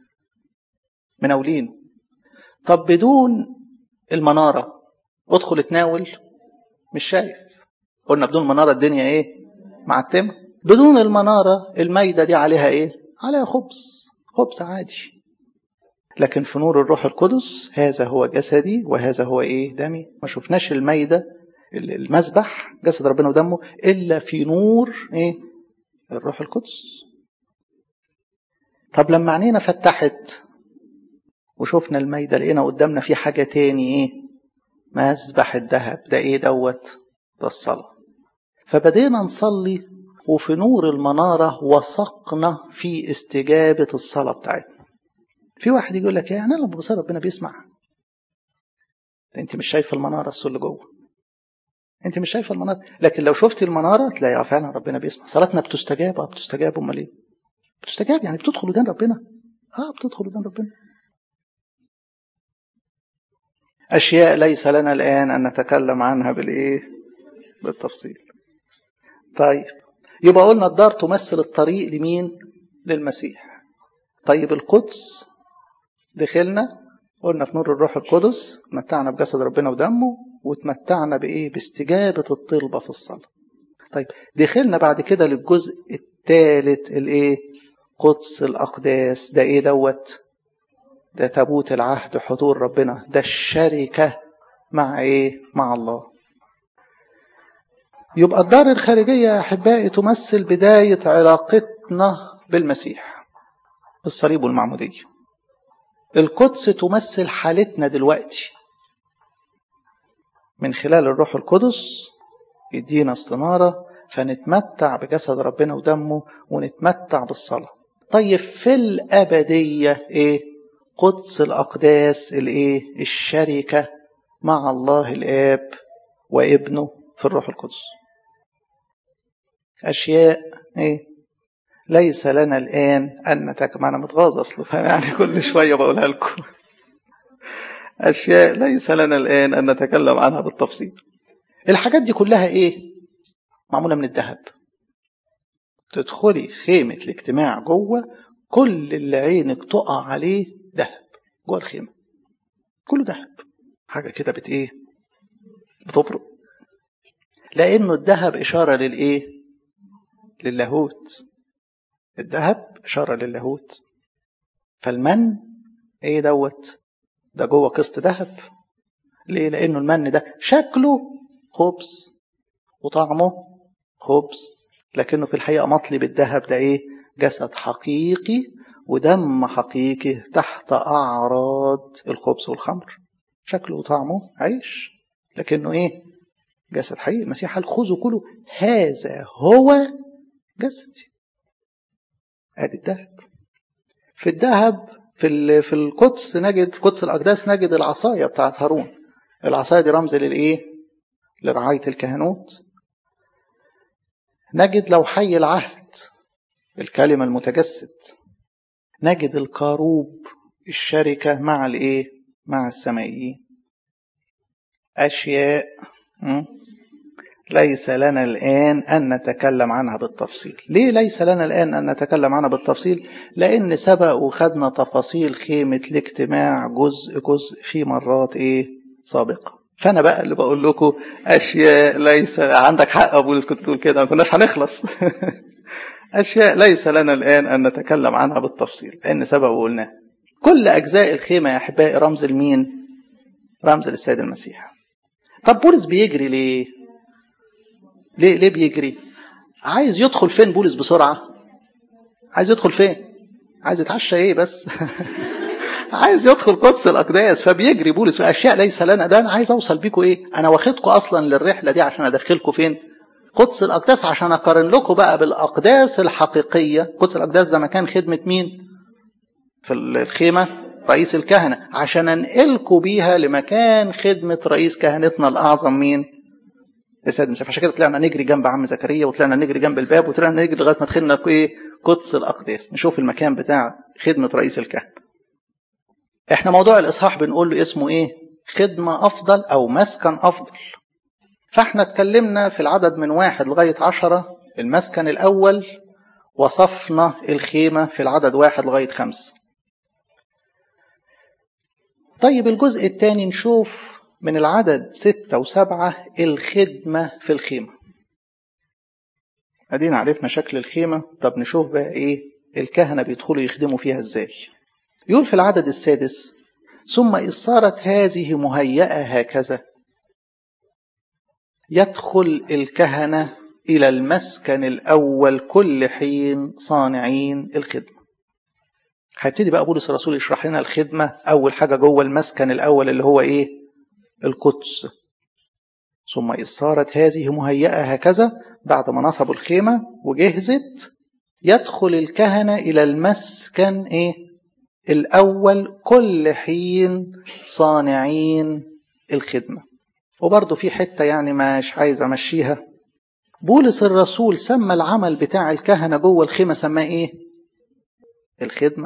طب بدون المناره ادخل اتناول مش شايف، قلنا بدون مناره الدنيا ايه؟ معتمه. بدون المناره المايده دي عليها ايه؟ عليها خبز عادي. لكن في نور الروح القدس هذا هو جسدي وهذا هو ايه؟ دمي. ما شفناش المايده المذبح جسد ربنا ودمه الا في نور ايه؟ الروح القدس. طب لما عينينا فتحت وشوفنا المايده لقينا قدامنا في حاجه تاني ايه؟ مذبح الذهب. ده ايه دوت؟ ده الصلاه. فبدينا نصلي وفي نور المناره وثقنا في استجابه الصلاه بتاعتنا. في واحد يقول لك يعني انا لما بصلي ربنا بيسمع؟ انت مش شايف المناره اللي جوه، انت مش شايف المناره. لكن لو شفت المناره تلاقي فعلا ربنا بيسمع. صلاتنا بتستجاب. امال ايه؟ بتستجاب يعني بتدخل ودان ربنا. بتدخل ودان ربنا. اشياء ليس لنا الان ان نتكلم عنها بالايه؟ بالتفصيل. طيب يبقى قلنا الدار تمثل الطريق لمين؟ للمسيح. طيب القدس دخلنا قلنا في نور الروح القدس تمتعنا بجسد ربنا ودمه وتمتعنا بايه؟ باستجابه الطلبه في الصلاه. طيب دخلنا بعد كده للجزء الثالث الايه؟ قدس الاقداس. ده ايه دوت؟ ده تابوت العهد، حضور ربنا، ده الشركه مع ايه؟ مع الله. يبقى الدار الخارجيه يا احبائي تمثل بدايه علاقتنا بالمسيح بالصليب والمعموديه. القدس تمثل حالتنا دلوقتي من خلال الروح القدس يدينا استنارة فنتمتع بجسد ربنا ودمه ونتمتع بالصلاة. طيب في الأبدية ايه؟ قدس الأقداس الايه؟ الشركة مع الله الآب وابنه في الروح القدس. أشياء ايه؟ ليس لنا الآن أن نتكلم. أنا متغاظ أصله يعني كل شوية بقولها لكم. أشياء ليس لنا الآن أن نتكلم عنها بالتفصيل. الحاجات دي كلها إيه؟ معمولة من الذهب. تدخلي خيمة الاجتماع جوه كل اللي عينك تقع عليه ذهب جوه الخيمة، كله ذهب. حاجة كده إيه؟ بتبرق. لأنه الذهب إشارة للإيه؟ للاهوت. الذهب إشارة للاهوت. فالمن إيه دوت؟ ده جوه قسط ذهب. ليه؟ لأنه المن ده شكله خبز وطعمه خبز، لكنه في الحقيقة مطلي بالذهب. ده إيه؟ جسد حقيقي ودم حقيقي تحت أعراض الخبز والخمر. شكله وطعمه عيش، لكنه إيه؟ جسد حقيقي. المسيح قال خذوا كله هذا هو جسدي. ادي الذهب. في الذهب في القدس نجد، في قدس الأقداس نجد العصاية بتاعت هارون. العصاية دي رمز للإيه؟ لرعاية الكهنوت. نجد لوحي العهد الكلمة المتجسد. نجد الكاروب الشركة مع الإيه؟ مع السمائيين. أشياء ليس لنا الآن أن نتكلم عنها بالتفصيل. ليه ليس لنا الآن أن نتكلم عنها بالتفصيل؟ لأن سبق وخدنا تفاصيل خيمة الاجتماع جزء في مرات إيه؟ سابقة. فأنا بقى اللي بقول لكم أشياء ليس عندك حق يا بولس كنت تقول كده ما كناش هنخلص. أشياء ليس لنا الآن أن نتكلم عنها بالتفصيل لأن سبق وقلنا كل أجزاء الخيمة يا أحبائي رمز لمين؟ رمز للسيد المسيح. طب بولس بيجري ليه؟ ليه بيجري؟ عايز يدخل فين بولس بسرعة؟ عايز يدخل فين؟ عايز يتعشى ايه بس؟ عايز يدخل قدس الأقداس، فبيجري بولس في أشياء ليس لنا. ده أنا عايز أوصل بيكم إيه؟ أنا واخدكم أصلا للرحلة دي عشان أدخلكم فين؟ قدس الأقداس، عشان أقارن لكم بقى بالأقداس الحقيقية. قدس الأقداس ده مكان خدمة مين؟ في الخيمة رئيس الكهنة، عشان أنقلكم بيها لمكان خدمة رئيس كهنتنا الأعظم مين؟ السيد المسيح. عشان كده طلعنا نجري جنب عم زكريا، وطلعنا نجري جنب الباب، وطلعنا نجري لغاية ما دخلنا إيه؟ قدس الأقداس، نشوف المكان بتاع خدمة رئيس الكهنة. احنا موضوع الإصحاح بنقول له اسمه إيه؟ خدمة أفضل أو مسكن أفضل. فاحنا اتكلمنا في العدد من 1 لغاية 10 المسكن الأول، وصفنا الخيمة في العدد 1 لغاية 5. طيب الجزء الثاني نشوف من العدد 6 و7 الخدمة في الخيمة. ادينا عرفنا شكل الخيمة، طب نشوف بقى ايه الكهنة بيدخلوا يخدموا فيها ازاي. يقول في العدد السادس: ثم إذ صارت هذه مهيئة هكذا يدخل الكهنة إلى المسكن الأول كل حين صانعين الخدمة. هيبتدي بقى بولس الرسول يشرح لنا الخدمة. أول حاجة جوه المسكن الأول اللي هو إيه؟ القدس. ثم إذ صارت هذه مهيئة هكذا، بعد ما نصبوا الخيمة وجهزت، يدخل الكهنة إلى المسكن إيه؟ الأول كل حين صانعين الخدمة. وبرضه في حتة يعني مش عايز أمشيها. بولس الرسول سمى العمل بتاع الكهنة جوه الخيمة سماه إيه؟ الخدمة.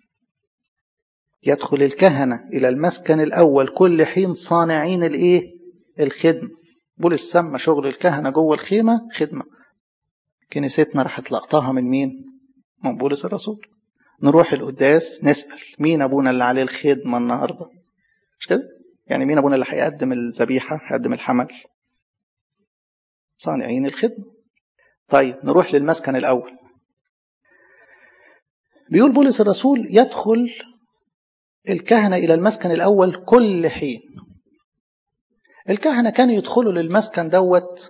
يدخل الكهنة إلى المسكن الأول كل حين صانعين الإيه؟ الخدمة. بولس سمى شغل الكهنة جوه الخيمة خدمة. كنيستنا راح تلقطها من مين؟ من بولس الرسول. نروح القداس نسأل مين أبونا اللي عليه الخدمة النهاردة؟ مش كده؟ يعني مين أبونا اللي هيقدم الذبيحة، هيقدم الحمل؟ صانعين الخدمة. طيب نروح للمسكن الأول. بيقول بولس الرسول يدخل الكهنة إلى المسكن الأول كل حين. الكهنة كانوا يدخلوا للمسكن دوت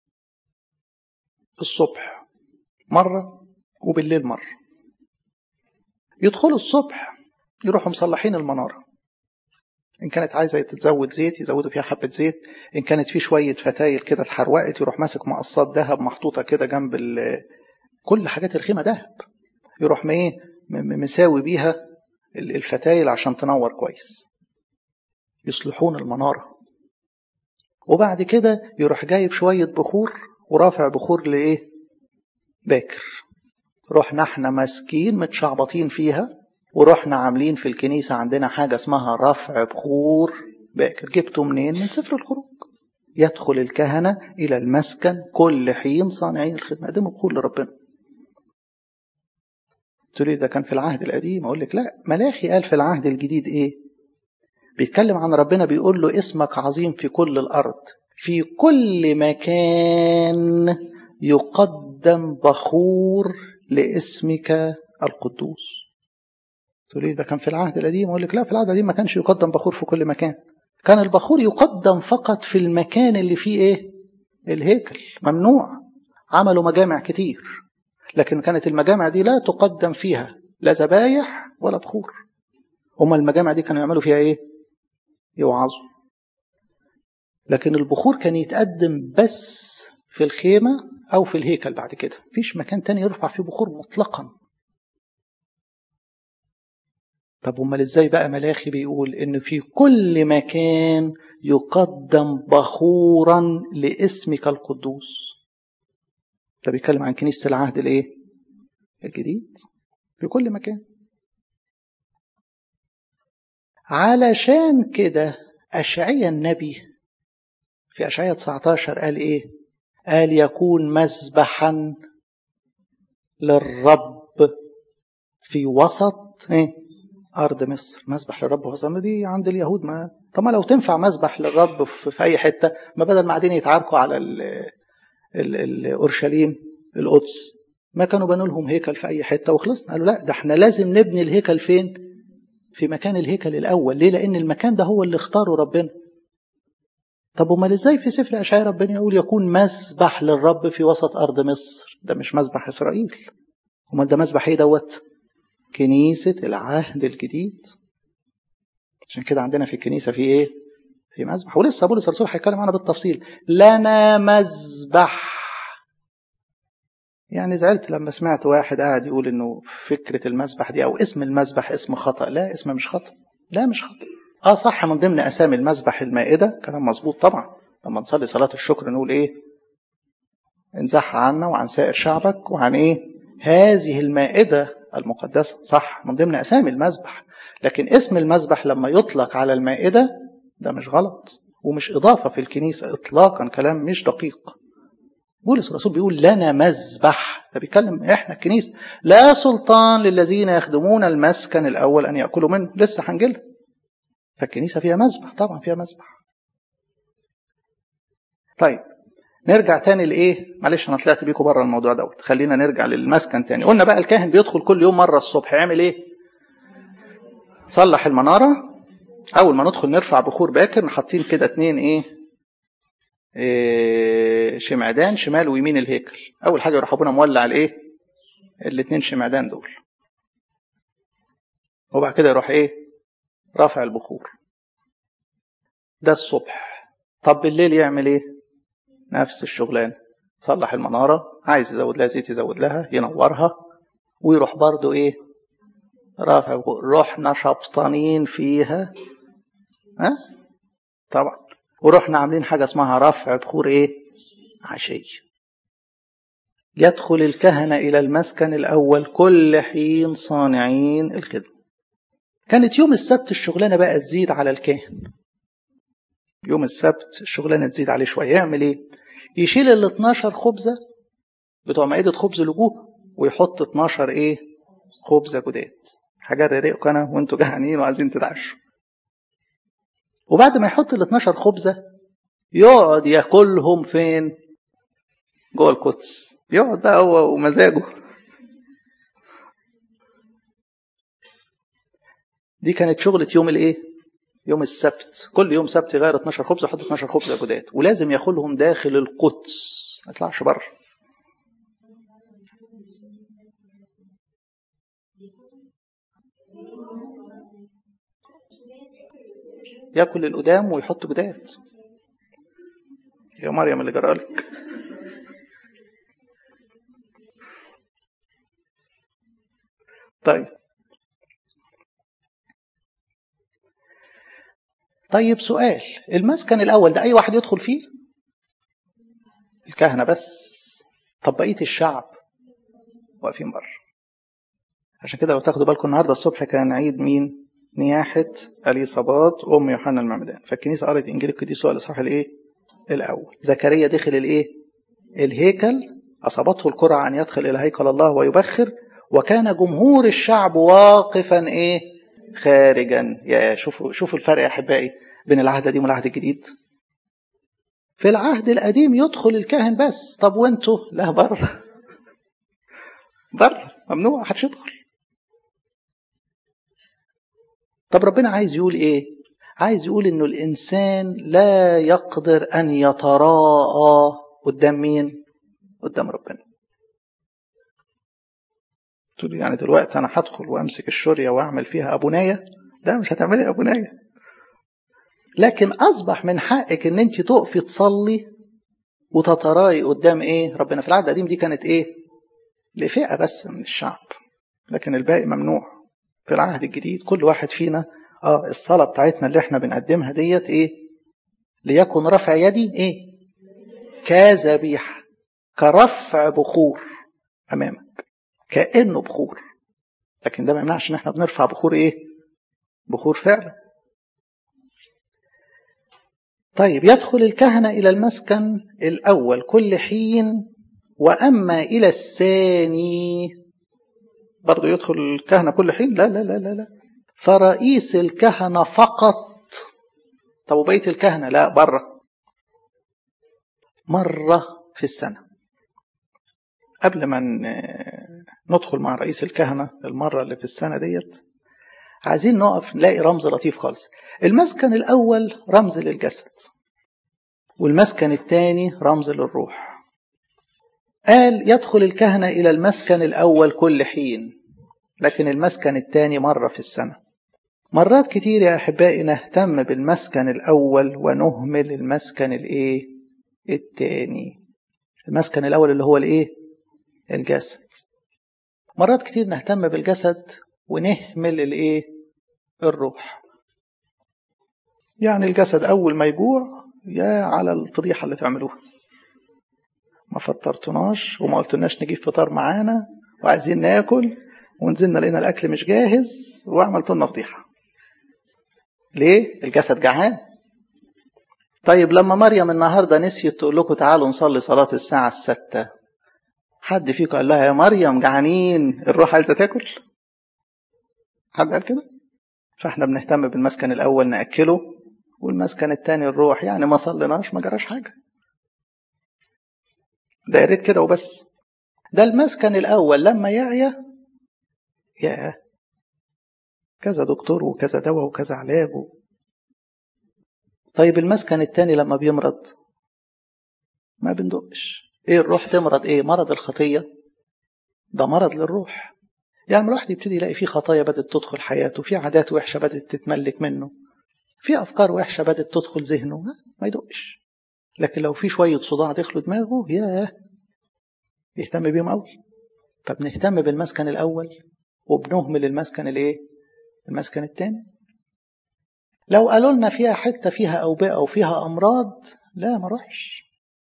الصبح مرة وبالليل مرة. يدخلوا الصبح يروحوا مصلحين المنارة، إن كانت عايزة تتزود زيت يزودوا فيها حبة زيت، إن كانت في شوية فتايل كده اتحرقت يروح ماسك مقصات ذهب محطوطة كده جنب كل حاجات الخيمة ذهب، يروح مساوي بيها الفتايل عشان تنور كويس. يصلحون المنارة. وبعد كده يروح جايب شوية بخور ورافع بخور لإيه؟ باكر. رحنا احنا ماسكين متشعبطين فيها، ورحنا عاملين في الكنيسة عندنا حاجة اسمها رفع بخور باكر. جبته منين؟ من سفر الخروج. يدخل الكهنة إلى المسكن كل حين صانعين الخدمة. ده بخور لربنا. تقول ده كان في العهد القديم، أقول لك لا، ملاخي قال في العهد الجديد إيه؟ بيتكلم عن ربنا، بيقول له اسمك عظيم في كل الأرض، في كل مكان يقدم بخور لاسمك القدوس. تقول ده كان في العهد القديم، أقول لك لا، في العهد القديم ما كانش يقدم بخور في كل مكان. كان البخور يقدم فقط في المكان اللي فيه إيه؟ الهيكل. ممنوع. عملوا مجامع كتير، لكن كانت المجامع دي لا تقدم فيها لا ذبايح ولا بخور. هما المجامع دي كانوا يعملوا فيها إيه؟ يوعظوا. لكن البخور كان يتقدم بس في الخيمة أو في الهيكل. بعد كده مفيش مكان تاني يرفع فيه بخور مطلقا. طب امال ازاي بقى ملاخي بيقول ان في كل مكان يقدم بخورا لاسمك القدوس؟ ده بيتكلم عن كنيسة العهد الايه؟ الجديد. في كل مكان. علشان كده أشعيا النبي في أشعيا 19 قال ايه؟ قال يكون مذبحا للرب في وسط ايه؟ أرض مصر. مذبح للرب وسط دي عند اليهود. ما طب ما لو تنفع مذبح للرب في أي حتة، ما بدل ما قاعدين يتعاركوا على أورشليم القدس، ما كانوا بنوا لهم هيكل في أي حتة وخلصنا. قالوا لا، ده احنا لازم نبني الهيكل فين؟ في مكان الهيكل الأول. ليه؟ لأن المكان ده هو اللي اختاره ربنا. طب وما ازاي في سفر أشعيا ربنا يقول يكون مذبح للرب في وسط أرض مصر؟ ده مش مذبح إسرائيل. وما ده مذبح ايه دوت؟ كنيسة العهد الجديد. عشان كده عندنا في الكنيسة في ايه؟ في مذبح. ولسه بولس الرسول هيتكلم عنها بالتفصيل. لنا مذبح. يعني زعلت لما سمعت واحد قاعد يقول انه فكرة المذبح دي او اسم المذبح اسم خطأ. لا، اسم مش خطأ. لا مش خطأ. صح، من ضمن اسامي المذبح المائدة، كلام مظبوط طبعا. لما نصلي صلاة الشكر نقول ايه؟ انزح عنا وعن سائر شعبك وعن ايه؟ هذه المائدة المقدسة. صح، من ضمن اسامي المذبح. لكن اسم المذبح لما يطلق على المائدة ده مش غلط ومش اضافة في الكنيسة اطلاقا، كلام مش دقيق. بولس الرسول بيقول لنا مذبح، ده بيتكلم احنا الكنيسة. لا سلطان للذين يخدمون المسكن الاول ان ياكلوا منه، لسه هنجيلها. فالكنيسة فيها مذبح، طبعا فيها مذبح. طيب نرجع تاني لايه؟ معلش انا طلعت بيكم بره الموضوع دوت، خلينا نرجع للمسكن تاني. قلنا بقى الكاهن بيدخل كل يوم مره الصبح، يعمل ايه؟ صلح المناره. اول ما ندخل نرفع بخور باكر، حاطين كده 2 شمعدان شمال ويمين الهيكل. اول حاجه يروح ابونا مولع الايه؟ ال2 شمعدان دول. وبعد كده يروح ايه؟ رافع البخور. ده الصبح. طب بالليل يعمل ايه؟ نفس الشغلان. صلح المناره، عايز يزود لها زيت يزود لها، ينورها، ويروح برضو ايه؟ رافع بخور. رحنا شبطانين فيها طبعا. ورحنا عاملين حاجه اسمها رفع بخور ايه؟ عشيه. يدخل الكهنة إلى المسكن الأول كل حين صانعين الخدمة. كانت يوم السبت الشغلانة بقى تزيد على الكاهن. يوم السبت الشغلانة تزيد عليه شوية. يعمل إيه؟ يشيل 12 خبزة بتوع مائدة خبز الوجوه ويحط 12 خبزة جداد. هجري ريقكم أنا وأنتوا جعانين وعايزين تتعشوا. وبعد ما يحط 12 خبزة يقعد ياكلهم فين؟ جوه القدس. يقعد بقى هو ومزاجه. دي كانت شغلة يوم الايه؟ يوم السبت. كل يوم سبت يغير 12 خبزة يحط 12 خبزة جداد، ولازم ياكلهم داخل القدس، ما يطلعش بره. ياكل القدام ويحط جداد. يا مريم اللي جرالك. طيب سؤال، المسكن الأول ده أي واحد يدخل فيه؟ الكهنة بس. طب بقية الشعب واقفين بره. عشان كده لو تاخدوا بالكم النهارده الصبح كان عيد مين؟ نياحة اليصابات أم يوحنا المعمدان. فالكنيسة قرأت إنجيل القديس الإصحاح الأول. زكريا دخل الهيكل، أصابته القرعة أن يدخل إلى هيكل الله ويبخر، وكان جمهور الشعب واقفا خارجا. يا شوفوا الفرق يا أحبائي بين العهد القديم والعهد الجديد. في العهد القديم يدخل الكاهن بس. طب وانتوا؟ لا، بره ممنوع، محدش يدخل. طب ربنا عايز يقول ايه؟ عايز يقول انه الانسان لا يقدر ان يتراءى قدام مين؟ قدام ربنا. تقول يعني دلوقتي انا هدخل وامسك الشوريه واعمل فيها ابونايه؟ لا، مش هتعملي ابونايه. لكن اصبح من حقك ان انت تقفي تصلي وتتراءي قدام ربنا. في العهد القديم دي كانت لفئه بس من الشعب، لكن الباقي ممنوع. في العهد الجديد كل واحد فينا الصلاة بتاعتنا اللي احنا بنقدمها ديت ليكن رفع يدي كذبيحة، كرفع بخور امامك، كأنه بخور. لكن ده ما يمنعش ان احنا بنرفع بخور بخور فعلا. طيب يدخل الكهنة الى المسكن الاول كل حين، واما الى الثاني برضو يدخل الكهنة كل حين؟ لا لا لا لا لا، فرئيس الكهنة فقط. طب وبقية الكهنة؟ لا، بره، مرة في السنة. قبل ما ندخل مع رئيس الكهنة المرة اللي في السنة ديت، عايزين نقف نلاقي رمز لطيف خالص. المسكن الأول رمز للجسد، والمسكن الثاني رمز للروح. قال يدخل الكهنة إلى المسكن الأول كل حين، لكن المسكن الثاني مرة في السنة. مرات كتير يا أحبائي نهتم بالمسكن الأول ونهمل المسكن التاني. المسكن الأول اللي هو الجسد. مرات كتير نهتم بالجسد ونهمل الروح. يعني الجسد أول ما يجوع يا على الفضيحة اللي تعملوها، ما فطرتناش وما قلتلناش نجيب فطار معانا وعايزين ناكل، ونزلنا لقينا الأكل مش جاهز وعملتوا لنا فضيحة. ليه؟ الجسد جعان. طيب لما مريم النهاردة نسيت تقول لكم تعالوا نصلي صلاة الساعة 6، حد فيكم قال لها يا مريم جعانين الروح عايزة تاكل؟ حد قال كده؟ فاحنا بنهتم بالمسكن الأول نأكله، والمسكن الثاني الروح، يعني ما صليناش ما جراش حاجة، ده يا ريت كده وبس. ده المسكن الأول لما يعيا يا كذا دكتور وكذا دواء وكذا علاج طيب المسكن الثاني لما بيمرض ما بندقش. الروح تمرض مرض الخطية، ده مرض للروح. يعني الواحد يبتدي يلاقي فيه خطايا بدأت تدخل حياته، في عادات وحشة بدأت تتملك منه، في أفكار وحشة بدأت تدخل ذهنه، ما يدقش. لكن لو في شوية صداع دخلوا دماغه يهتم بيهم قوي. فبنهتم بالمسكن الأول وبنهمل المسكن المسكن الثاني. لو قالوا لنا فيها حتة فيها أوبئة وفيها أمراض، لا ما روحش.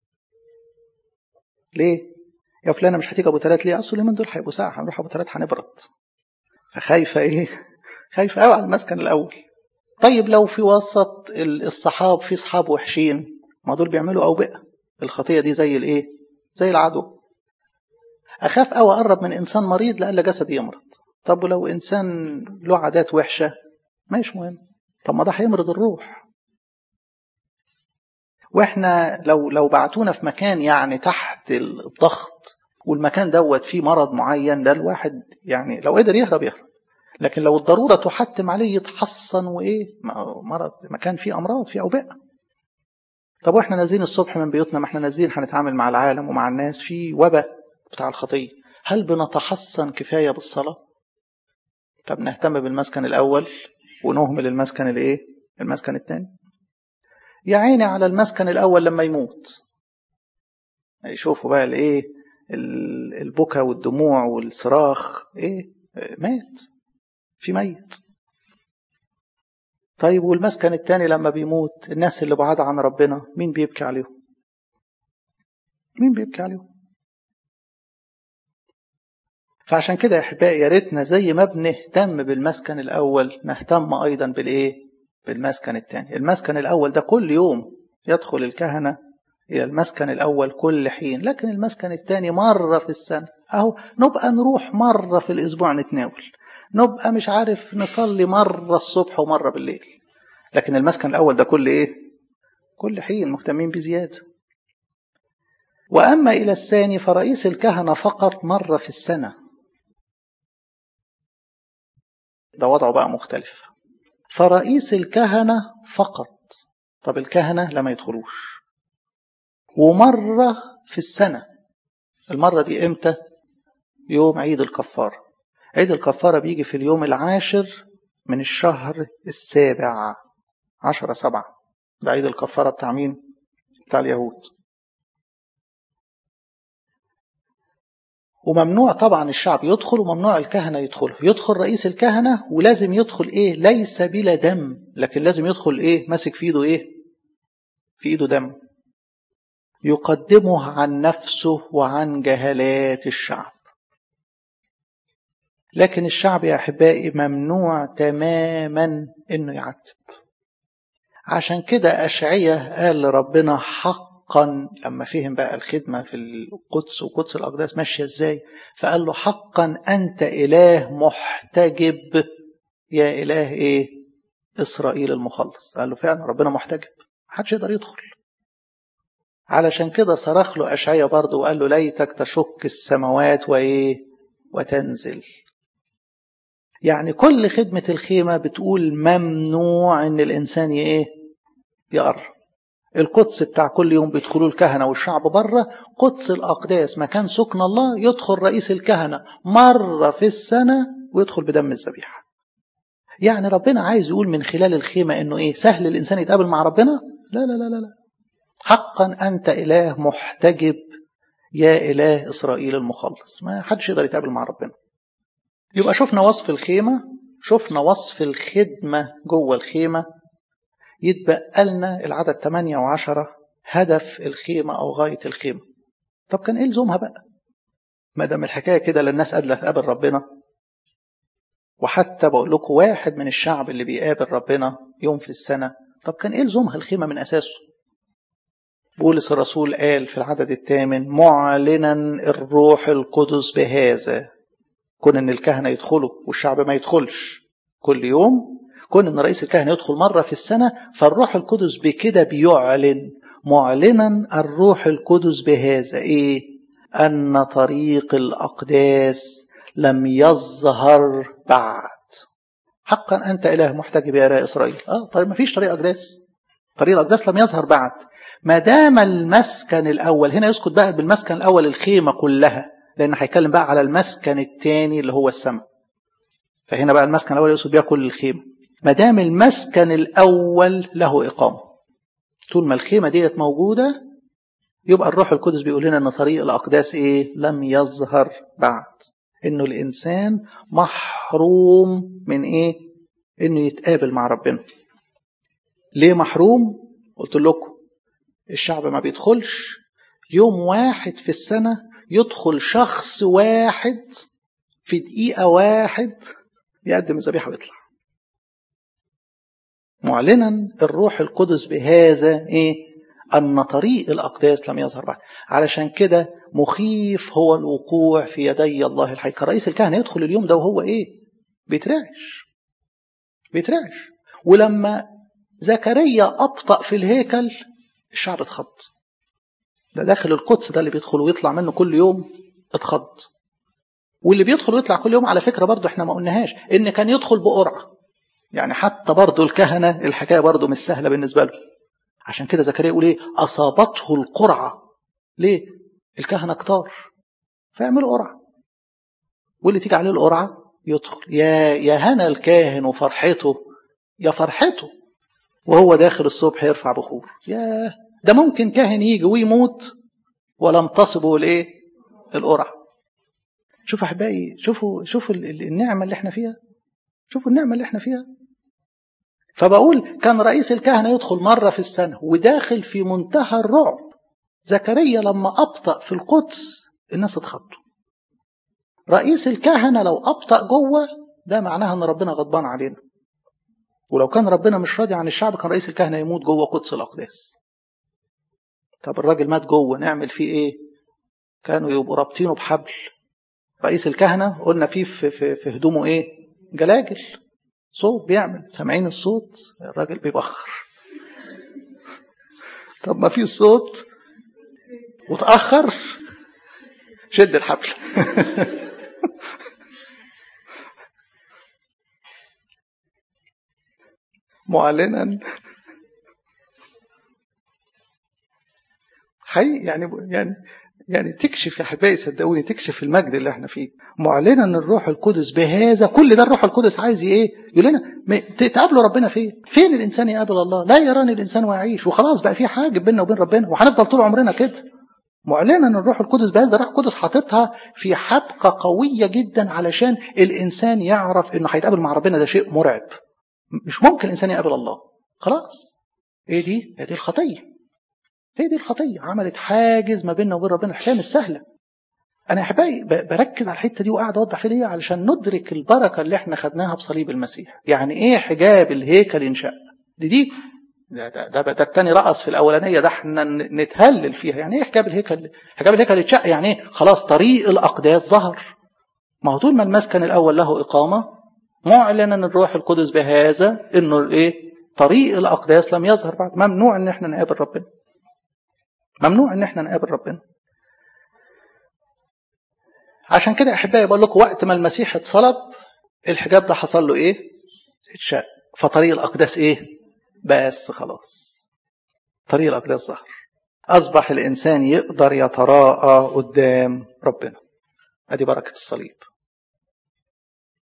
ليه؟ يا فلانة مش هتيجي أبو 3 ليه؟ أصل اليومين دول هيبقوا ساعة هنروح أبو 3 هنبرد. فخايفة خايفة قوي على المسكن الأول. طيب لو في وسط الصحاب في صحاب وحشين، ما دول بيعملوا أوبئة. الخطية دي زي زي العدو. أخاف قوي أقرب من إنسان مريض لألا جسدي يمرض. طب ولو إنسان له عادات وحشة مش مهم، طب ما ده هيمرض الروح. واحنا لو بعتونا في مكان يعني تحت الضغط والمكان دوت فيه مرض معين، ده الواحد يعني لو قدر يهرب. لكن لو الضرورة تحتم عليه يتحصن مرض مكان فيه أمراض فيه أوبئة. طب واحنا نازلين الصبح من بيوتنا، ما احنا نازلين هنتعامل مع العالم ومع الناس في وباء بتاع الخطية، هل بنتحصن كفاية بالصلاة؟ طب نهتم بالمسكن الأول ونهمل المسكن المسكن الثاني. يا عيني على المسكن الأول لما يموت، يشوفوا بقى البكا والدموع والصراخ، مات، في ميت. طيب والمسكن الثاني لما بيموت، الناس اللي بعاد عن ربنا مين بيبكي عليهم؟ مين بيبكي عليهم؟ فعشان كده يا احبائي يا ريتنا زي ما بنهتم بالمسكن الأول نهتم أيضا بالمسكن الثاني. المسكن الأول ده كل يوم يدخل الكهنة إلى المسكن الأول كل حين، لكن المسكن الثاني مرة في السنة. أهو نبقى نروح مرة في الأسبوع نتناول، نبقى مش عارف نصلي مرة الصبح ومرة بالليل، لكن المسكن الأول ده كل حين مهتمين بزيادة. وأما إلى الثاني فرئيس الكهنة فقط مرة في السنة، ده وضعه بقى مختلف. فرئيس الكهنة فقط. طب الكهنة لما يدخلوش، ومرة في السنة. المرة دي إمتى؟ يوم عيد الكفارة. عيد الكفارة بيجي في اليوم 10 من الشهر 7، 10/7. ده عيد الكفارة بتاع مين؟ بتاع اليهود. وممنوع طبعا الشعب يدخل، وممنوع الكهنة يدخل رئيس الكهنة، ولازم يدخل ليس بلا دم، لكن لازم يدخل ماسك في ايده في ايده دم يقدمه عن نفسه وعن جهالات الشعب. لكن الشعب يا أحبائي ممنوع تماما إنه يعتب. عشان كده أشعية قال لربنا حقا لما فهم بقى الخدمة في القدس وقدس الأقداس ماشية إزاي، فقال له حقا أنت إله محتجب يا إله إسرائيل المخلص. قال له فعلا ربنا محتجب، محدش يقدر يدخل. علشان كده صرخ له أشعية برضه وقال له ليتك تشك السماوات وتنزل. يعني كل خدمة الخيمة بتقول ممنوع ان الانسان يقرب. القدس بتاع كل يوم بيدخلوا الكهنة والشعب بره. قدس الأقداس مكان سكن الله يدخل رئيس الكهنة مرة في السنة ويدخل بدم الذبيحة. يعني ربنا عايز يقول من خلال الخيمة انه ايه؟ سهل الانسان يتقابل مع ربنا؟ لا لا لا لا، حقا انت اله محتجب يا اله اسرائيل المخلص، ما حدش يقدر يتقابل مع ربنا. يبقى شفنا وصف الخيمة، شفنا وصف الخدمة جوه الخيمة. يتبقى لنا العدد 8 و10 هدف الخيمة او غاية الخيمة. طب كان ايه لزومها بقى؟ ما دام الحكاية كده للناس قادرة تقابل ربنا، وحتى بقول لكم واحد من الشعب اللي بيقابل ربنا يوم في السنة، طب كان ايه لزومها الخيمة من اساسه؟ بولس الرسول قال في العدد 8 معلنا الروح القدس بهذا، كون ان الكهنة يدخلوا والشعب ما يدخلش كل يوم، كون ان رئيس الكهنة يدخل مرة في السنة، فالروح القدس بكده بيعلن، معلنا الروح القدس بهذا ايه؟ ان طريق الاقداس لم يظهر بعد. حقا انت اله محتجب يا اله اسرائيل. طيب ما فيش طريق اقداس، طريق الاقداس لم يظهر بعد. ما دام المسكن الاول، هنا يسكت بقى بالمسكن الاول الخيمة كلها، لأن هيتكلم بقى على المسكن الثاني اللي هو السماء. فهنا بقى المسكن الأول يقصد بيها كل الخيمة. ما دام المسكن الأول له إقامة، طول ما الخيمة ديت موجودة، يبقى الروح القدس بيقول لنا أن طريق الأقداس إيه؟ لم يظهر بعد. إنه الإنسان محروم من إيه؟ إنه يتقابل مع ربنا. ليه محروم؟ قلت لكم الشعب ما بيدخلش. يوم واحد في السنة يدخل شخص واحد في دقيقة واحد يقدم الذبيحة ويطلع. معلنا الروح القدس بهذا ايه؟ ان طريق الاقداس لم يظهر بعد. علشان كده مخيف هو الوقوع في يدي الله الحي. رئيس الكهنة يدخل اليوم ده وهو ايه؟ بيترعش. ولما زكريا ابطأ في الهيكل الشعب اتخض. ده داخل القدس ده اللي بيدخل ويطلع منه كل يوم اتخض. واللي بيدخل ويطلع كل يوم على فكرة برضو احنا ما قلناهاش ان كان يدخل بقرعة. يعني حتى برضو الكهنة الحكاية برضو مش سهلة بالنسبة له. عشان كده زكريا يقول ايه؟ اصابته القرعة. ليه؟ الكهنة كتار فيعملوا قرعة، واللي تيجي عليه القرعة يدخل. يا هنا الكاهن وفرحته، يا فرحته وهو داخل الصبح يرفع بخور. ده ممكن كاهن يجي ويموت ولم تصبه الايه؟ القرعة. شوفوا احبائي، شوفوا النعمة اللي احنا فيها. شوفوا النعمة اللي احنا فيها. فبقول كان رئيس الكهنة يدخل مرة في السنة وداخل في منتهى الرعب. زكريا لما أبطأ في القدس الناس اتخضوا. رئيس الكهنة لو أبطأ جوه ده معناها أن ربنا غضبان علينا. ولو كان ربنا مش راضي عن الشعب كان رئيس الكهنة يموت جوه قدس الأقداس. طب الراجل مات جوه نعمل فيه إيه؟ كانوا يبقوا رابطينه بحبل. رئيس الكهنة قلنا فيه في هدومه إيه؟ جلاجل، صوت بيعمل، سامعين الصوت الراجل بيبخر. طب ما فيه صوت وتأخر، شد الحبل. معلنا حي يعني تكشف يا حبايبي، صدقوني تكشف المجد اللي احنا فيه. معلنا ان الروح القدس بهذا، كل ده الروح القدس عايز ايه؟ يقول لنا تقابلوا ربنا فين الانسان يقابل الله؟ لا يراني الانسان ويعيش. وخلاص بقى في حاجب بيننا وبين ربنا وهنفضل طول عمرنا كده. معلنا ان الروح القدس بهذا، الروح القدس حاططها في حبكه قويه جدا علشان الانسان يعرف انه هيتقابل مع ربنا. ده شيء مرعب، مش ممكن الانسان يقابل الله. خلاص ايه دي؟ هي دي الخطيه. هي دي الخطيه عملت حاجز ما بيننا وبين ربنا. الحكايه مش سهله. انا يا احبائي بركز على الحته دي وقاعد اوضح فيها دي علشان ندرك البركه اللي احنا خدناها بصليب المسيح. يعني ايه حجاب الهيكل ينشق؟ دي ده التاني رقص في الاولانيه، ده احنا نتهلل فيها. يعني ايه حجاب الهيكل؟ حجاب الهيكل يتشق يعني ايه؟ خلاص طريق الاقداس ظهر. ما هو طول ما المسكن الاول له اقامه، معلنا الروح القدس بهذا انه ايه؟ طريق الاقداس لم يظهر بعد. ممنوع ان احنا نقابل ربنا، ممنوع ان احنا نقابل ربنا. عشان كده احبائي بقول لكم وقت ما المسيح اتصلب الحجاب ده حصل له ايه؟ اتشق. فطريق الاقداس ايه؟ بس خلاص طريق الاقداس ظهر. اصبح الانسان يقدر يتراءى قدام ربنا. ادي بركه الصليب.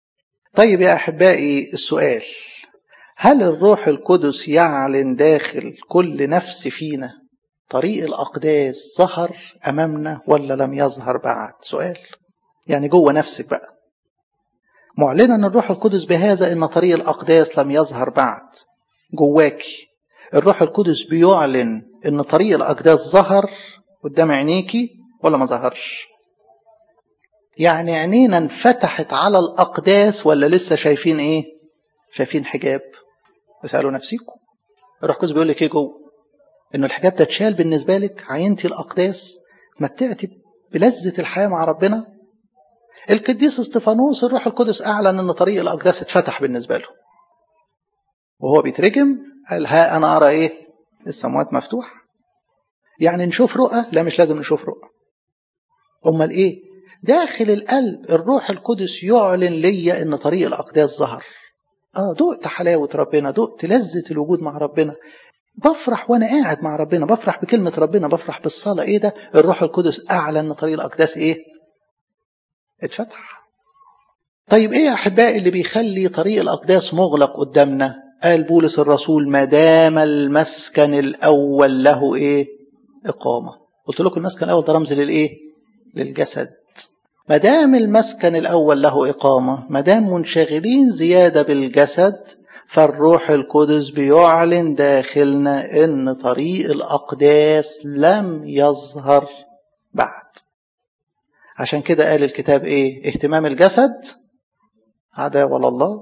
طيب يا أحبائي السؤال، هل الروح القدس يعلن داخل كل نفس فينا طريق الأقداس ظهر أمامنا ولا لم يظهر بعد؟ سؤال. يعني جوه نفسك بقى معلنا الروح القدس بهذا إن طريق الأقداس لم يظهر بعد. جواكي الروح القدس بيعلن إن طريق الأقداس ظهر قدام عينيكي ولا ما ظهرش؟ يعني عينينا انفتحت على الأقداس ولا لسه شايفين إيه؟ شايفين حجاب. اسألوا نفسيكم. الروح القدس بيقول لك إيه جوه؟ إنه الحجاب ده اتشال بالنسبة لك، عينتي الأقداس، متعتي بلذة الحياة مع ربنا. القديس استفانوس الروح القدس أعلن إن طريق الأقداس اتفتح بالنسبة له، وهو بيترجم قال ها أنا أرى إيه؟ السماوات مفتوحة. يعني نشوف رؤى؟ لا، مش لازم نشوف رؤى. أمال إيه؟ داخل القلب الروح القدس يعلن لي إن طريق الأقداس ظهر. دقت حلاوة ربنا، دقت لذة الوجود مع ربنا، بفرح وأنا قاعد مع ربنا، بفرح بكلمة ربنا، بفرح بالصلاة. إيه ده؟ الروح القدس أعلن إن طريق الأقداس إيه؟ اتفتح. طيب إيه يا أحبائي اللي بيخلي طريق الأقداس مغلق قدامنا؟ قال بولس الرسول ما دام المسكن الأول له إيه؟ إقامة. قلت لكم المسكن الأول ده رمز للإيه؟ للجسد. ما دام المسكن الأول له إقامة، ما دام منشغلين زيادة بالجسد، فالروح القدس بيعلن داخلنا إن طريق الأقداس لم يظهر بعد. عشان كده قال الكتاب إيه؟ اهتمام الجسد عداوة لله.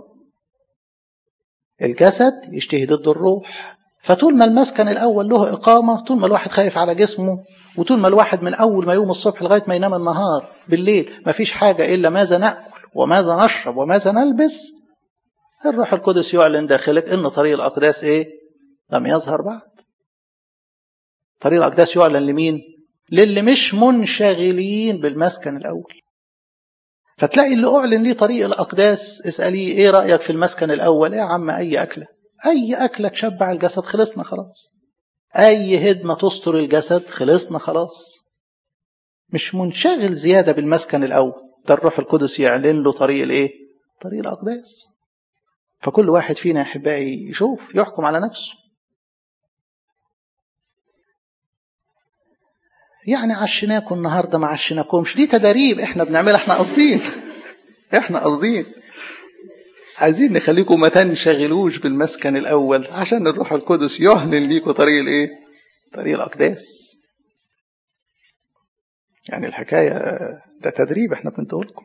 الجسد يشتهي ضد الروح. فطول ما المسكن الأول له إقامة، طول ما الواحد خايف على جسمه، وطول ما الواحد من أول ما يوم الصبح لغاية ما ينام النهار بالليل ما فيش حاجة إلا ماذا نأكل وماذا نشرب وماذا نلبس، الروح القدس يعلن داخلك إن طريق الأقداس إيه؟ لم يظهر بعد. طريق الأقداس يعلن لمين؟ للي مش منشغلين بالمسكن الأول. فتلاقي اللي أعلن ليه طريق الأقداس اسأليه إيه رأيك في المسكن الأول؟ إيه يا عم؟ أي أكلة، أي أكلة تشبع الجسد، خلصنا خلاص. أي هدمة تستر الجسد، خلصنا خلاص. مش منشغل زيادة بالمسكن الأول. ده الروح القدس يعلن له طريق الإيه؟ طريق الأقداس. فكل واحد فينا يا أحبائي يشوف، يحكم على نفسه. يعني عشناكم النهاردة ما عشناكمش، دي تدريب احنا بنعملها، احنا قاصدين احنا قاصدين عايزين نخليكم ما تنشغلوش بالمسكن الأول، عشان الروح القدس يعلن ليكم طريق الإيه؟ طريق الأقداس. يعني الحكاية ده تدريب احنا بنقولكم.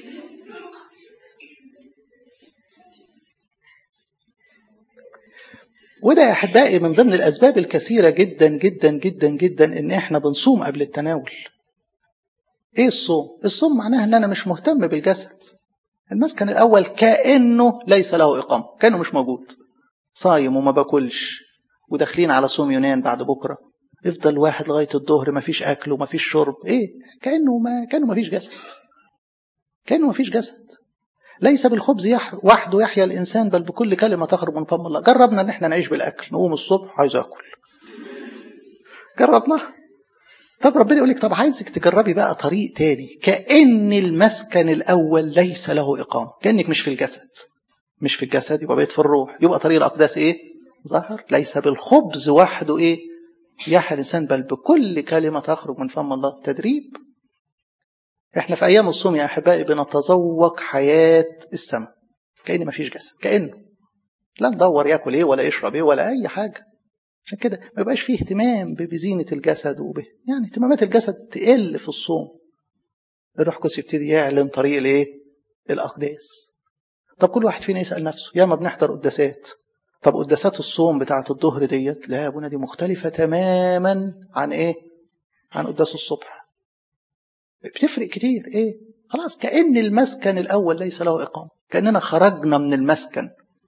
وده يا أحبائي من ضمن الأسباب الكثيرة جدا جدا جدا جدا إن احنا بنصوم قبل التناول. إيه الصوم؟ الصوم معناه إن أنا مش مهتم بالجسد. المسكن الأول كأنه ليس له إقامة، كأنه مش موجود. صايم وما باكلش، وداخلين على صوم يونان بعد بكرة، يفضل واحد لغاية الظهر ما فيش أكل وما فيش شرب. إيه؟ كأنه ما فيش جسد. كأنه ما فيش جسد. ليس بالخبز وحده يحيا الإنسان، بل بكل كلمة تخرج من فم الله. جربنا إن احنا نعيش بالأكل، نقوم الصبح عايز أكل، جربنا. طب ربنا يقول لك طب عايزك تجربي بقى طريق تاني، كأن المسكن الأول ليس له إقامة، كأنك مش في الجسد. مش في الجسد يبقى بقيت في الروح، يبقى طريق الأقداس إيه؟ ظهر. ليس بالخبز وحده إيه؟ يحيا الإنسان، بل بكل كلمة تخرج من فم الله. تدريب. إحنا في أيام الصوم يا أحبائي بنتذوق حياة السماء، كأن ما فيش جسد، كأنه لا ندور يأكل إيه ولا يشرب إيه ولا أي حاجة. عشان كده ما يبقاش فيه اهتمام بزينة الجسد يعني اهتمامات الجسد تقل في الصوم. الروح القدس يبتدي يعلن طريق الإيه؟ الأقداس. طب كل واحد فينا يسأل نفسه، ياما بنحضر قداسات، طب قداسات الصوم بتاعة الظهر ديت، لا يا ابونا دي مختلفة تماما عن إيه؟ عن قداس الصبح. بتفرق كتير. إيه؟ خلاص كأن المسكن الأول ليس له إقامة، كأننا خرجنا من المسكن.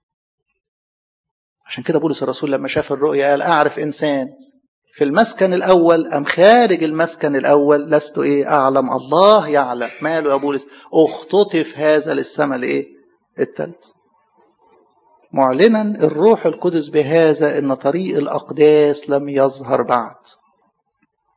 عشان كده بولس الرسول لما شاف الرؤيا قال أعرف إنسان في المسكن الأول أم خارج المسكن الأول، لست إيه؟ أعلم، الله يعلم. ماله يا بولس؟ اختطف هذا للسماء لإيه؟ الثالث. معلنا الروح القدس بهذا إن طريق الأقداس لم يظهر بعد،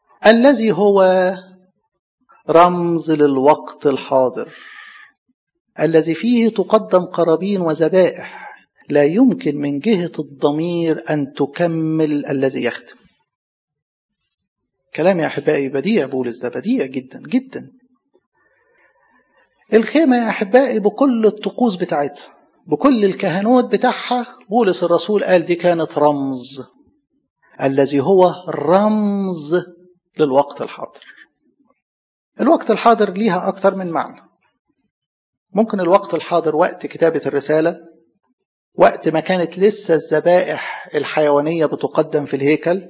الذي هو رمز للوقت الحاضر. الذي فيه تقدم قرابين وذبائح لا يمكن من جهة الضمير أن تكمل الذي يخدم. كلام يا أحبائي بديع، بولس ده بديع جدا جدا. الخيمة يا أحبائي بكل الطقوس بتاعتها، بكل الكهنوت بتاعها، بولس الرسول قال دي كانت رمز، الذي هو رمز للوقت الحاضر. الوقت الحاضر ليها أكتر من معنى. ممكن الوقت الحاضر وقت كتابة الرسالة، وقت ما كانت لسه الذبائح الحيوانية بتقدم في الهيكل.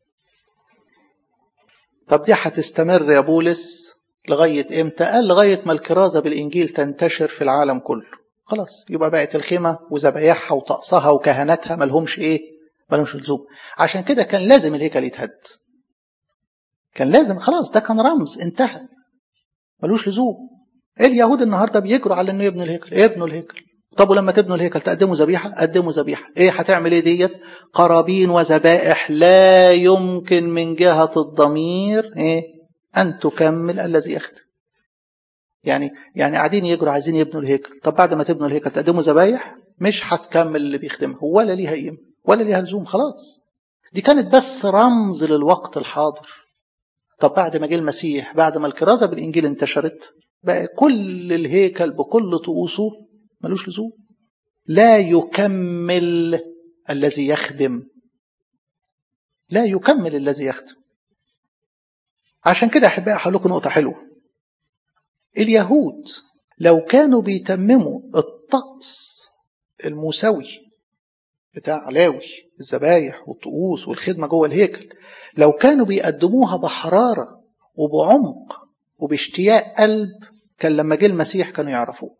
طب دي هتستمر يا بولس لغاية امتى؟ قال لغاية ما الكرازة بالإنجيل تنتشر في العالم كله. خلاص يبقى بقت الخيمة وذبايحها وطقسها وكهنتها ملهمش ملهمش لزوم. عشان كده كان لازم الهيكل يتهد، كان لازم، خلاص ده كان رمز انتهى ملوش لزوم. اليهود النهارده بيجروا على انه يبنوا الهيكل، يبنوا الهيكل. طب ولما تبنوا الهيكل تقدموا ذبيحه، قدموا ذبيحه. ايه هتعمل ايه ديت؟ قرابين وذبائح لا يمكن من جهه الضمير ان تكمل الذي يخدم. يعني قاعدين يجروا عايزين يبنوا الهيكل. طب بعد ما تبنوا الهيكل تقدموا ذبايح، مش هتكمل اللي بيخدمها ولا ليها قيمه ولا ليها لزوم. خلاص دي كانت بس رمز للوقت الحاضر. طب بعد ما جه المسيح، بعد ما الكرازه بالانجيل انتشرت، بقى كل الهيكل بكل طقوسه ملوش لزوم، لا يكمل الذي يخدم، لا يكمل الذي يخدم. عشان كده أحبائي هقول لكم نقطة حلوة. اليهود لو كانوا بيتمموا الطقس الموسوي بتاع لاوي، الذبايح والطقوس والخدمة جوه الهيكل، لو كانوا بيقدموها بحرارة وبعمق وباشتياق قلب، كان لما جه المسيح كانوا يعرفوه.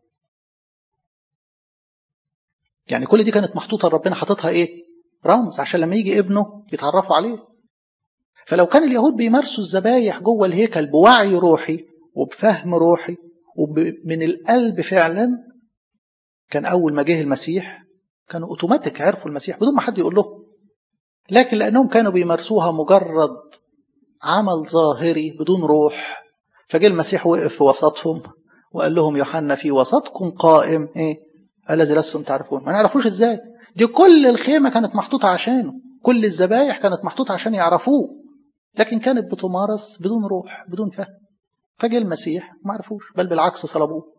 يعني كل دي كانت محطوطة، ربنا حاططها رمز عشان لما يجي ابنه يتعرفوا عليه. فلو كان اليهود بيمارسوا الذبايح جوه الهيكل بوعي روحي وبفهم روحي ومن القلب فعلا، كان أول ما جه المسيح كانوا اوتوماتيك عرفوا المسيح بدون ما حد يقول له. لكن لأنهم كانوا بيمارسوها مجرد عمل ظاهري بدون روح، فجه المسيح وقف في وسطهم وقال لهم يوحنا في وسطكم قائم الذي لستم تعرفون. ما نعرفوش ازاي؟ دي كل الخيمة كانت محطوطة عشانه، كل الذبايح كانت محطوطة عشان يعرفوه، لكن كانت بتمارس بدون روح بدون فهم. فجه المسيح ما عرفوش، بل بالعكس صلبوه.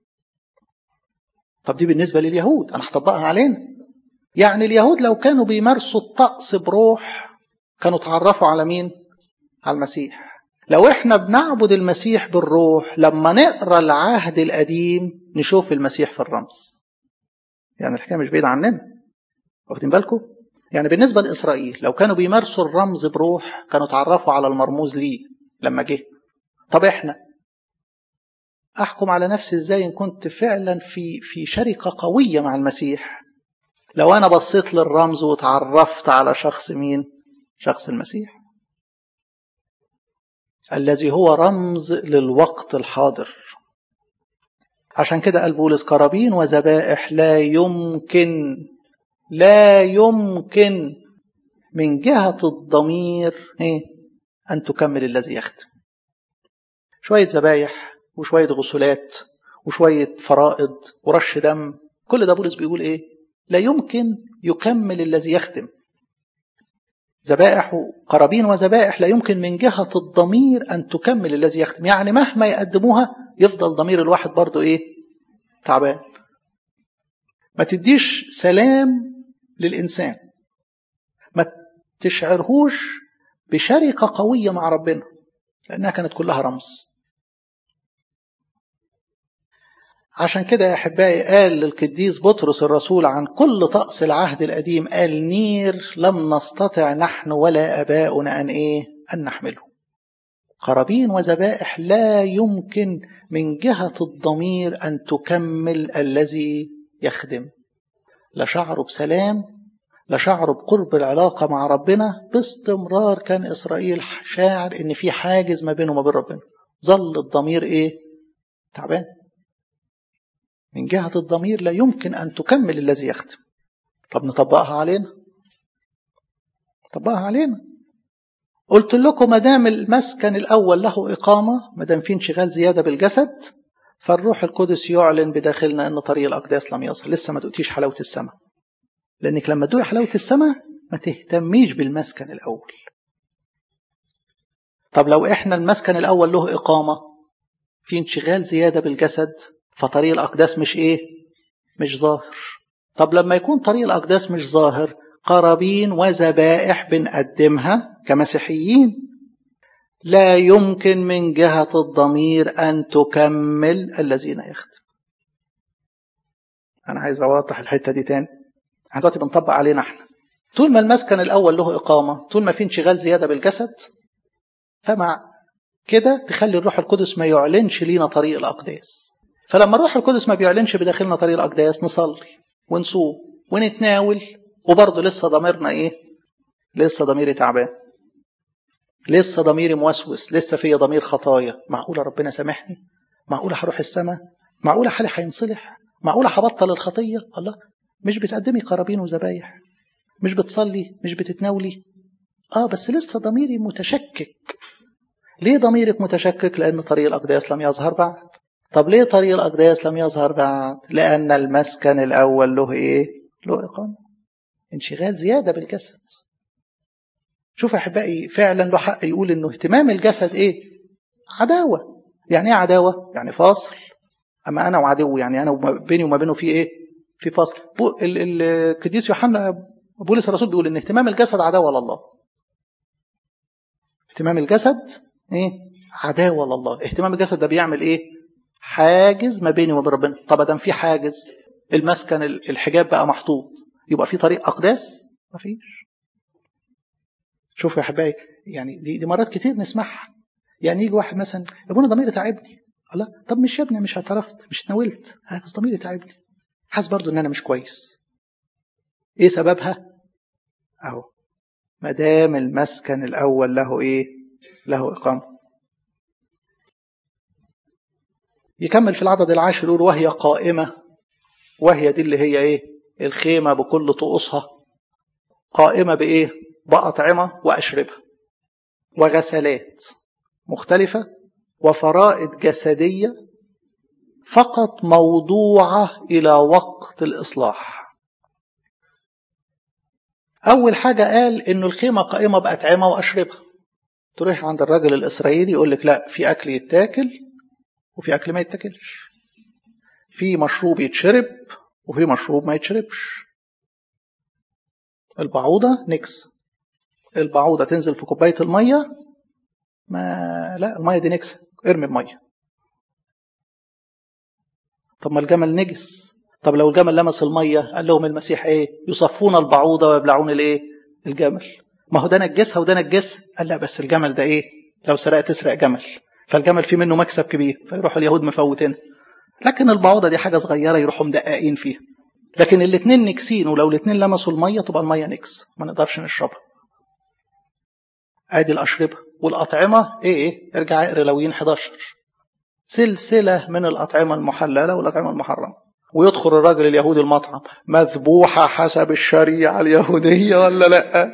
طب دي بالنسبة لليهود، أنا هطبقها علينا. يعني اليهود لو كانوا بيمارسوا الطقس بروح كانوا تعرفوا على مين؟ على المسيح. لو احنا بنعبد المسيح بالروح، لما نقرأ العهد القديم نشوف المسيح في الرمز. يعني الحكاية مش بعيدة عننا، واخدين بالكم؟ يعني بالنسبة لإسرائيل لو كانوا بيمارسوا الرمز بروح كانوا تعرفوا على المرموز ليه لما جه. طب احنا أحكم على نفسي ازاي إن كنت فعلا في شركة قوية مع المسيح؟ لو أنا بصيت للرمز وتعرفت على شخص مين؟ شخص المسيح الذي هو رمز للوقت الحاضر. عشان كده قال بولس قرابين وذبائح لا يمكن من جهة الضمير أن تكمل الذي يخدم. شوية ذبايح وشوية غسولات وشوية فرائض ورش دم، كل ده بولس بيقول لا يمكن يكمل الذي يخدم. ذبائح وقرابين وذبائح لا يمكن من جهة الضمير أن تكمل الذي يخدم. يعني مهما يقدموها يفضل ضمير الواحد برضو تعبان. ما تديش سلام للإنسان، ما تشعرهوش بشركة قوية مع ربنا، لأنها كانت كلها رمز. عشان كده يا أحبائي قال للقديس بطرس الرسول عن كل طقس العهد القديم، قال نير لم نستطع نحن ولا أباؤنا أن نحمله. قرابين وذبائح لا يمكن من جهة الضمير أن تكمل الذي يخدم. لا شعروا بسلام، لا شعروا بقرب العلاقة مع ربنا. باستمرار كان إسرائيل شاعر إن في حاجز ما بينه وما بين ربنا. ظل الضمير تعبان. من جهة الضمير لا يمكن أن تكمل الذي يخدم. طب نطبقها علينا. قلت لكم مدام المسكن الأول له إقامة، مدام في انشغال زيادة بالجسد، فالروح القدس يعلن بداخلنا أن طريق الأقداس لم يصل. لسه ما تؤتيش حلاوة السماء، لأنك لما تدوقي حلاوة السماء ما تهتميش بالمسكن الأول. طب لو إحنا المسكن الأول له إقامة، في انشغال زيادة بالجسد، فطريق الأقداس مش إيه؟ مش ظاهر. طب لما يكون طريق الأقداس مش ظاهر، قرابين وذبائح بنقدمها كمسيحيين لا يمكن من جهة الضمير أن تكمل الذين يخدم. أنا عايز أوضح الحتة دي تاني. احنا دلوقتي بنطبق علينا احنا. طول ما المسكن الأول له إقامة، طول ما في انشغال زيادة بالجسد، فمع كده تخلي الروح القدس ما يعلنش لينا طريق الأقداس. فلما الروح القدس ما بيعلنش بداخلنا طريق الأقداس، نصلي ونصوم ونتناول وبرضه لسه ضميرنا إيه؟ لسه ضميري تعبان، لسه ضميري موسوس، لسه فيا ضمير خطايا. معقولة ربنا سامحني؟ معقولة هروح السماء؟ معقولة حالي هينصلح؟ معقولة هبطل الخطية؟ الله، مش بتقدمي قرابين وذبايح، مش بتصلي، مش بتتناولي، بس لسه ضميري متشكك. ليه ضميرك متشكك؟ لأن طريق الأقداس لم يظهر بعد. طب ليه طريق الأقداس لم يظهر بعد؟ لأن المسكن الأول له إيه؟ له إقامة. انشغال زيادة بالجسد. شوف يا أحبائي، فعلا له حق يقول إنه اهتمام الجسد إيه؟ عداوة. يعني إيه عداوة؟ يعني فاصل. أما أنا وعدو، يعني أنا بيني وما بينه في إيه؟ في فاصل. القديس يوحنا بولس الرسول بيقول إن اهتمام الجسد عداوة لله. اهتمام الجسد إيه؟ عداوة لله. اهتمام الجسد ده بيعمل إيه؟ حاجز ما بيني وما بين ربنا. طب ده في حاجز، المسكن الحجاب بقى محطوط، يبقى في طريق أقداس؟ مفيش. شوف يا حبايبي، يعني دي مرات كتير نسمعها. يعني يجي واحد مثلا، ابونا ضميري تعبني. الله، طب مش يا ابني، مش اعترفت، مش اتناولت، بس ضميري تعبني، حاسس برضو ان انا مش كويس. ايه سببها؟ اهو، ما دام المسكن الاول له ايه؟ له اقامه. يكمل في العدد 10 يقول وهي قائمه. وهي دي اللي هي ايه؟ الخيمه بكل طقوسها. قائمه بايه؟ بأطعمه واشربه وغسلات مختلفه وفرائض جسديه فقط موضوعة إلى وقت الإصلاح. أول حاجة قال إنه الخيمة قائمة بأطعمة وأشربة. تروح عند الراجل الإسرائيلي يقول لك لا، في أكل يتاكل وفي أكل ما يتاكلش، في مشروب يتشرب وفي مشروب ما يتشربش. البعوضة نكس، البعوضة تنزل في كوباية المية، لا، المية دي نكس، ارمي المية. طب ما الجمل نجس. طب لو الجمل لمس المية، قال لهم المسيح ايه؟ يصفون البعوضة ويبلعون الايه؟ الجمل. ما هو ده نجسها وده نجسها. قال لا، بس الجمل ده ايه؟ لو سرقت تسرق جمل، فالجمل فيه منه مكسب كبير، فيروحوا اليهود مفوتين. لكن البعوضة دي حاجة صغيرة يروحوا مدققين فيها. لكن الاثنين نكسين، ولو الاثنين لمسوا المية تبقى المية نكس، ما نقدرش نشربها. ادي الأشربة. والأطعمة ايه؟ ارجع اقرا لاويين 11، سلسلة من الأطعمة المحللة والأطعمة المحرمة. ويدخل الراجل اليهودي المطعم، مذبوحة حسب الشريعة اليهودية ولا لا؟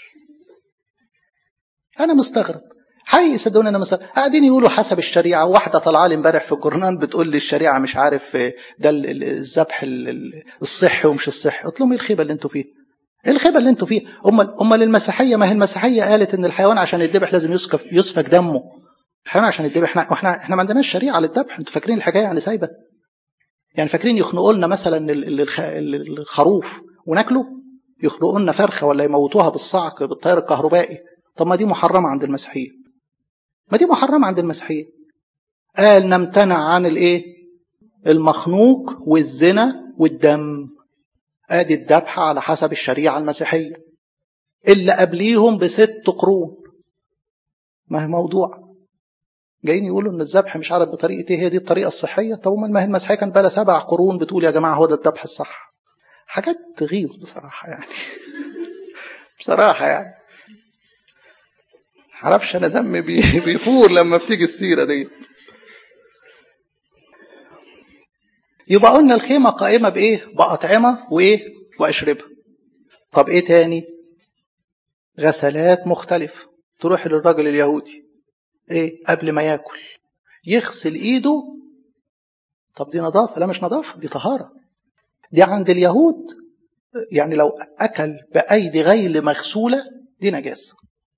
أنا مستغرب حقيقي، صدقوني أنا مستغرب. قاعدين يقولوا حسب الشريعة، واحدة طلع لي امبارح في الجورنال بتقول لي الشريعة مش عارف ده الذبح الصحي ومش الصحي. قلت لهم ايه الخيبة اللي انتوا فيه؟ ايه الخيبة اللي انتوا فيه؟ امال المسيحية، ما هي المسيحية قالت ان الحيوان عشان يذبح لازم يسفك دمه. الحيوان عشان يذبح، احنا ما عندناش شريعة للذبح. انتوا فاكرين الحكاية يعني سايبة؟ يعني فاكرين يخنقوا لنا مثلا الخروف وناكله؟ يخنقوا لنا فرخه ولا يموتوها بالصعق بالتيار الكهربائي؟ طب ما دي محرمه عند المسيحيه. ما دي محرمه عند المسيحيه. قال نمتنع عن الايه؟ المخنوق والزنا والدم. ادي الذبح على حسب الشريعه المسيحيه اللي قبليهم ب6 قرون. ما هي موضوع جايين يقولوا ان الذبح مش عارف بطريقه ايه، هي دي الطريقه الصحيه. طب ما هي المسيحيه كانت بقى لها 7 قرون بتقول يا جماعه هو ده الذبح الصح. حاجات تغيظ بصراحه يعني. بصراحه يعني معرفش انا دمي بيفور لما بتيجي السيره دي. يبقى قلنا الخيمه قائمه بايه؟ باطعمه وايه؟ واشربه. طب ايه تاني؟ غسلات مختلفه. تروح للراجل اليهودي ايه؟ قبل ما ياكل يغسل ايده طب دي نظافة؟ لا مش نظافة، دي طهارة. دي عند اليهود يعني لو أكل بأيدي غير مغسولة دي نجاسة.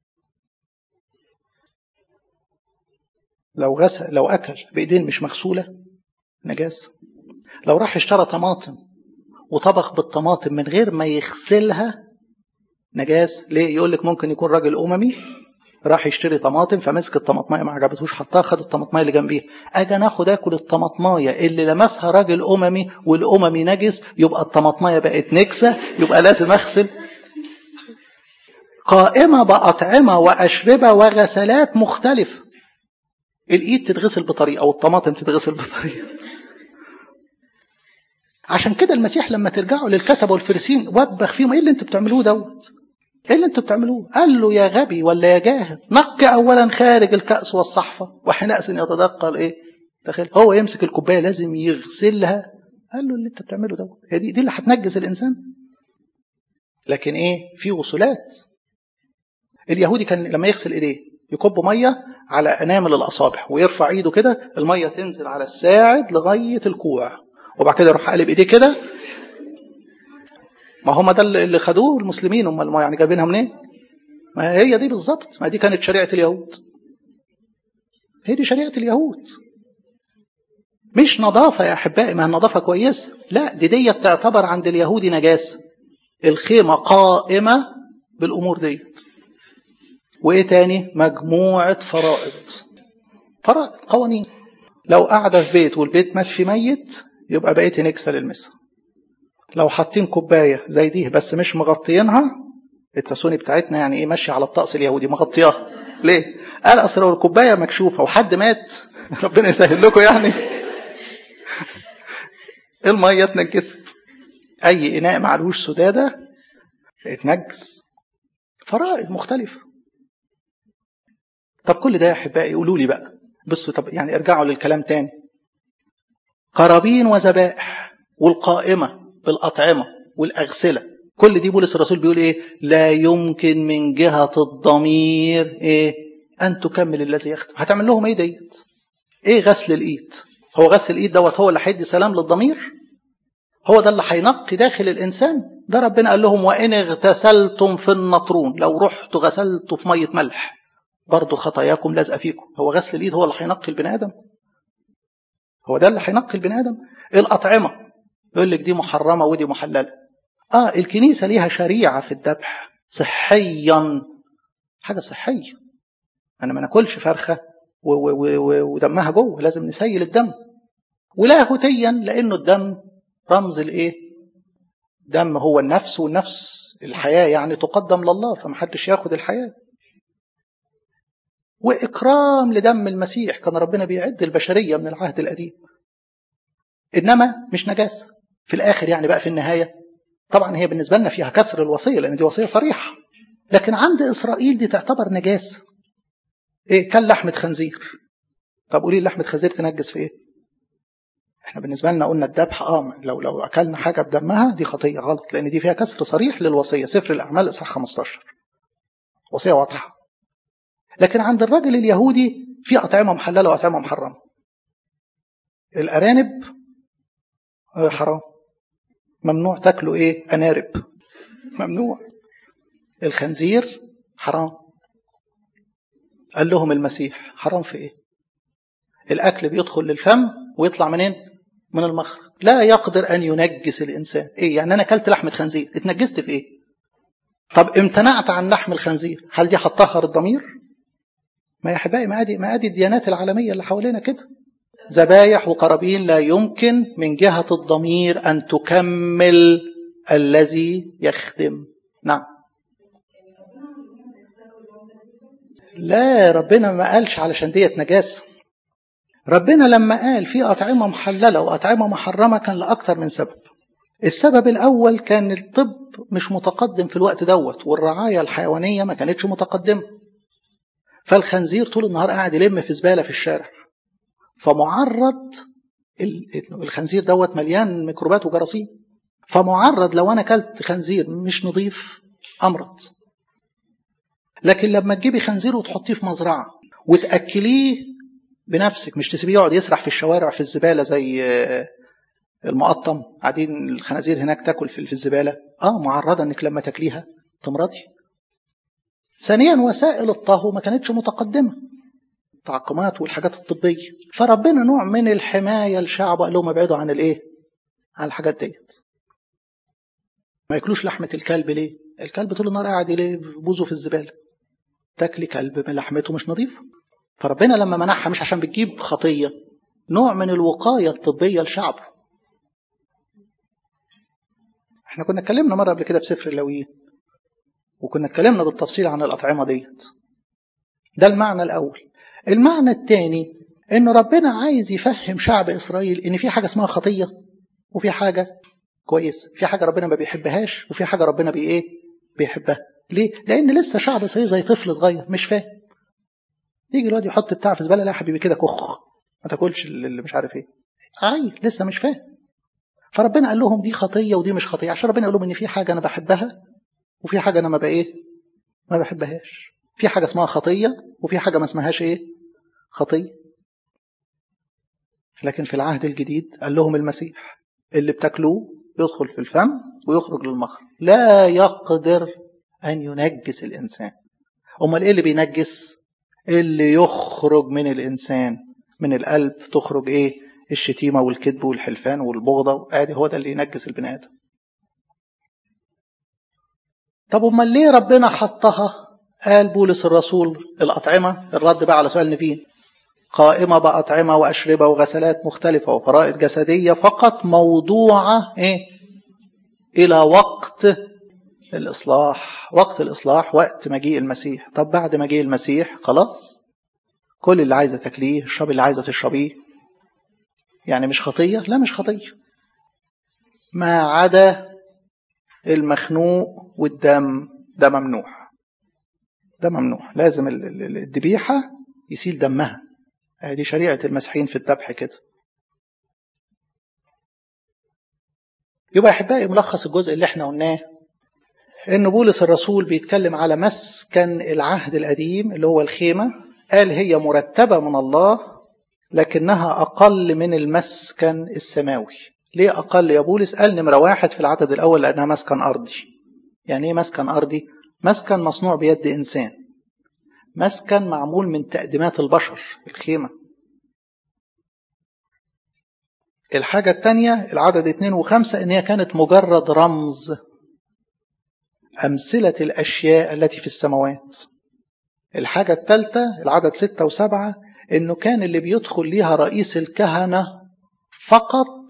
لو أكل بإيدين مش مغسولة نجاسة. لو راح اشترى طماطم وطبخ بالطماطم من غير ما يغسلها نجاسة. ليه؟ يقول لك ممكن يكون راجل أممي راح يشتري طماطم فمسك الطماطمايه ما عجبتهوش حطها، خد الطماطمايه اللي جنبيها. اجي ناخد اكل الطماطمايه اللي لمسها راجل اممي والاممي نجس، يبقى الطماطمايه بقت نكسه، يبقى لازم اغسل. قائمه باطعمه واشربه وغسلات مختلفه. الايد تتغسل بطريقه والطماطم تتغسل بطريقه. عشان كده المسيح لما ترجعوا للكتبه والفريسين وبخ فيهم: ايه اللي انتوا بتعملوه دوت؟ ايه اللي انتوا بتعملوه؟ قال له: يا غبي ولا يا جاهل، نقي اولا خارج الكأس والصحفة وحينئذ يتدقل ايه داخل. هو يمسك الكوبايه لازم يغسلها. قال له: اللي انت بتعمله دوت هي دي اللي هتنجس الانسان. لكن ايه؟ في غسولات. اليهودي كان لما يغسل ايديه يكب ميه على انامل الاصابع ويرفع ايده كده، الميه تنزل على الساعد لغايه الكوع، وبعد كده يروح قلب ايديه كده. ما هم ده اللي خدوه المسلمين، هم يعني جايبينها منين؟ ما هي دي بالظبط، ما دي كانت شريعة اليهود. هي دي شريعة اليهود. مش نظافة يا أحبائي، ما النظافة كويسة، لا دي تعتبر عند اليهودي نجاسة. الخيمة قائمة بالأمور ديت. وإيه تاني؟ مجموعة فرائض قوانين. لو قاعدة في بيت والبيت مات في ميت يبقى بقيت نكسة للمسا. لو حاطين كوباية زي دي بس مش مغطيينها، التسوني بتاعتنا يعني ايه ماشيه على الطقس اليهودي مغطياها. ليه؟ قال اصل لو الكوبايه مكشوفه وحد مات ربنا يسهل لكم يعني الميه اتنجست. اي اناء معلوش سداده اتنجس. فرائض مختلفه. طب كل ده يا احبائي قولوا لي بقى، بصوا طب يعني ارجعوا للكلام تاني. قرابين وذبائح والقائمه بالاطعمه والاغسله، كل دي بولس الرسول بيقول ايه؟ لا يمكن من جهة الضمير ايه ان تكمل الذي يخدم. هتعمل لهم ايه ديت؟ ايه غسل الايد؟ هو غسل الايد دوت هو اللي هيدي سلام للضمير؟ هو ده اللي هينقي داخل الانسان؟ ده ربنا قال لهم: وان اغتسلتم في النطرون، لو رحتوا غسلتوا في ميه ملح برضو خطاياكم لازقه فيكم. هو غسل الايد هو اللي هينقي البني ادم؟ هو ده اللي هينقي البني ادم؟ الاطعمه يقول لك دي محرمه ودي محلله. الكنيسة ليها شريعة في الذبح صحيا، حاجة صحية. أنا ما ناكلش فرخة ودمها جوه، لازم نسيل الدم. ولاهوتيا لأنه الدم رمز الإيه؟ دم هو النفس، والنفس الحياة يعني تقدم لله، فمحدش ياخد الحياة. وإكرام لدم المسيح، كان ربنا بيعد البشرية من العهد القديم. إنما مش نجاسة في الآخر يعني بقى في النهاية. طبعا هي بالنسبة لنا فيها كسر الوصية لأن دي وصية صريحة، لكن عند إسرائيل دي تعتبر نجاسة. إيه؟ كان لحمة خنزير. طب قولي لحمة خنزير تنجس في إيه؟ إحنا بالنسبة لنا قلنا الذبح لو أكلنا حاجة بدمها دي خطية غلط، لأن دي فيها كسر صريح للوصية. سفر الأعمال إصحاح 15 وصية واضحة. لكن عند الراجل اليهودي في أطعمة محللة وأطعمة محرمة. الأرانب حرام، ممنوع تاكلوا إيه؟ أنارب، ممنوع. الخنزير حرام. قال لهم المسيح: حرام في إيه؟ الأكل بيدخل للفم ويطلع منين؟ من المخرج، لا يقدر أن ينجس الإنسان. إيه يعني؟ أنا أكلت لحمة خنزير اتنجست في إيه؟ طب امتنعت عن لحم الخنزير، هل دي هتطهر الضمير؟ ما يا حبايبي ما ادي الديانات العالمية اللي حوالينا كده. ذبايح وقرابين لا يمكن من جهة الضمير أن تكمل الذي يخدم. نعم. لا، ربنا ما قالش علشان ديت نجاسة. ربنا لما قال في أطعمة محللة وأطعمة محرمة كان لأكثر من سبب. السبب الأول كان الطب مش متقدم في الوقت دوت، والرعاية الحيوانية ما كانتش متقدمة، فالخنزير طول النهار قاعد يلم في زبالة في الشارع، فمعرض الخنزير دوت مليان ميكروبات وجراثيم، فمعرض لو أنا أكلت خنزير مش نظيف أمرض. لكن لما تجيبي خنزير وتحطيه في مزرعة وتأكليه بنفسك، مش تسيبيه يقعد يسرح في الشوارع في الزبالة زي المقطم، قاعدين الخنازير هناك تاكل في الزبالة. معرضة انك لما تاكليها تمرضي. ثانيا وسائل الطهو ما كانتش متقدمة، التعقيمات والحاجات الطبية، فربنا نوع من الحماية للشعب قال لهم ابعدوا عن عن الحاجات ديت. ما ياكلوش لحمة الكلب. ليه؟ الكلب طول النهار قاعد بوزه في الزبالة، تاكلي كلب من لحمته مش نظيفة. فربنا لما منعها مش عشان بتجيب خطية، نوع من الوقاية الطبية لشعبه. احنا كنا اتكلمنا مرة قبل كده بسفر اللاويين، وكنا اتكلمنا بالتفصيل عن الأطعمة ديت. ده المعنى الأول. المعنى الثاني إن ربنا عايز يفهم شعب إسرائيل إن في حاجة اسمها خطية وفي حاجة كويس، في حاجة ربنا ما بيحبهاش وفي حاجة ربنا بيحبها. ليه؟ لأن لسه شعب إسرائيل زي طفل صغير مش فاهم. يجي الواد يحط بتاع في زبالة، لا يا حبيبي كده كخ، ما تاكلش اللي مش عارف ايه. لسه مش فاهم. فربنا قال لهم دي خطية ودي مش خطية، عشان ربنا قال لهم إن في حاجة أنا بحبها وفي حاجة أنا ما بحبهاش. في حاجة اسمها خطية وفي حاجة ما اسمهاش خطية. لكن في العهد الجديد قال لهم المسيح اللي بتاكلوه يدخل في الفم ويخرج للمخرج، لا يقدر أن ينجس الإنسان. أمال إيه اللي بينجس؟ اللي يخرج من الإنسان، من القلب تخرج الشتيمة والكذب والحلفان والبغضة، عادي هو ده اللي ينجس البني آدم. طب أمال ليه ربنا حطها؟ قال بولس الرسول الأطعمة، الرد بقى على سؤال نبيل، قائمة بأطعمة وأشربة وغسلات مختلفة وفرائض جسدية فقط، موضوعة إلى وقت الإصلاح. وقت الإصلاح وقت مجيء المسيح. طب بعد مجيء المسيح خلاص، كل اللي عايزة تاكليه، الشرب اللي عايزة تشربيه. يعني مش خطية؟ لا مش خطية، ما عدا المخنوق والدم، ده ممنوع. ده ممنوع، لازم الذبيحة يسيل دمها. دي شريعة المسيحيين في الذبح كده. يبقى أحبائي ملخص الجزء اللي احنا قلناه إن بولس الرسول بيتكلم على مسكن العهد القديم اللي هو الخيمة. قال هي مرتبة من الله لكنها أقل من المسكن السماوي. ليه أقل يا بولس؟ قال نمرة 1 في العدد الأول لأنها مسكن أرضي. يعني إيه مسكن أرضي؟ مسكن مصنوع بيد إنسان، مسكن معمول من تقديمات البشر، الخيمة. الحاجة الثانية العدد 2 و5 إن هي كانت مجرد رمز، أمثلة الأشياء التي في السماوات. الحاجة الثالثة العدد 6 و7 إنه كان اللي بيدخل ليها رئيس الكهنة فقط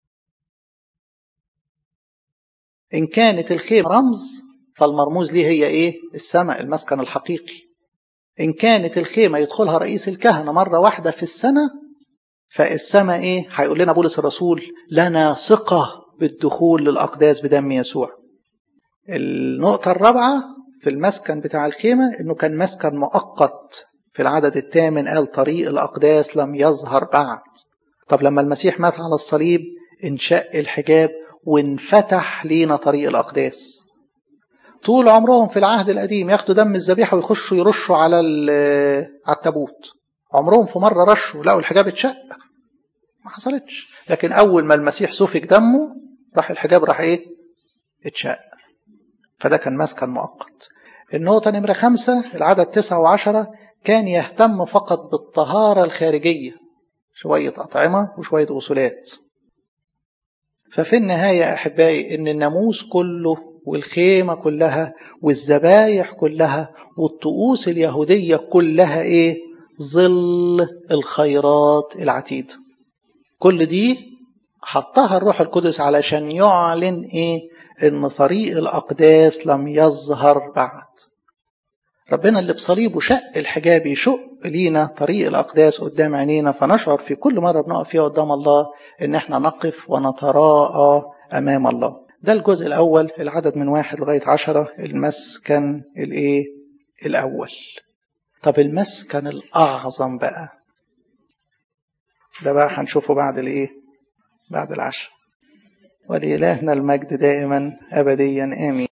إن كانت الخيمة رمز، فالمرموز ليه هي السماء، المسكن الحقيقي. إن كانت الخيمة يدخلها رئيس الكهنة مرة واحدة في السنة، فالسماء هيقول لنا بولس الرسول لنا ثقة بالدخول للأقداس بدم يسوع. النقطة الرابعة في المسكن بتاع الخيمة إنه كان مسكن مؤقت. في العدد 8 قال طريق الأقداس لم يظهر بعد. طب لما المسيح مات على الصليب انشق الحجاب وانفتح لينا طريق الأقداس. طول عمرهم في العهد القديم ياخدوا دم الذبيحة ويخشوا يرشوا على التابوت. عمرهم في مرة رشوا لقوا الحجاب اتشق؟ ما حصلتش. لكن أول ما المسيح سفك دمه راح الحجاب اتشق. فده كان مسكن مؤقت. النقطة نمرة 5 العدد 9 و10 كان يهتم فقط بالطهارة الخارجية، شوية أطعمة وشوية غسلات. ففي النهاية أحبائي إن الناموس كله والخيمة كلها والذبايح كلها والطقوس اليهودية كلها ظل الخيرات العتيدة. كل دي حطها الروح القدس علشان يعلن إن طريق الأقداس لم يظهر بعد. ربنا اللي بصليبه شق الحجاب يشق لينا طريق الأقداس قدام عينينا، فنشعر في كل مرة بنقف فيها قدام الله إن احنا نقف ونتراءى أمام الله. ده الجزء الأول العدد من 1 لغاية 10 المسكن الأول. طب المسكن الأعظم بقى ده بقى هنشوفه بعد العشاء. ولإلهنا المجد دائما أبديا آمين.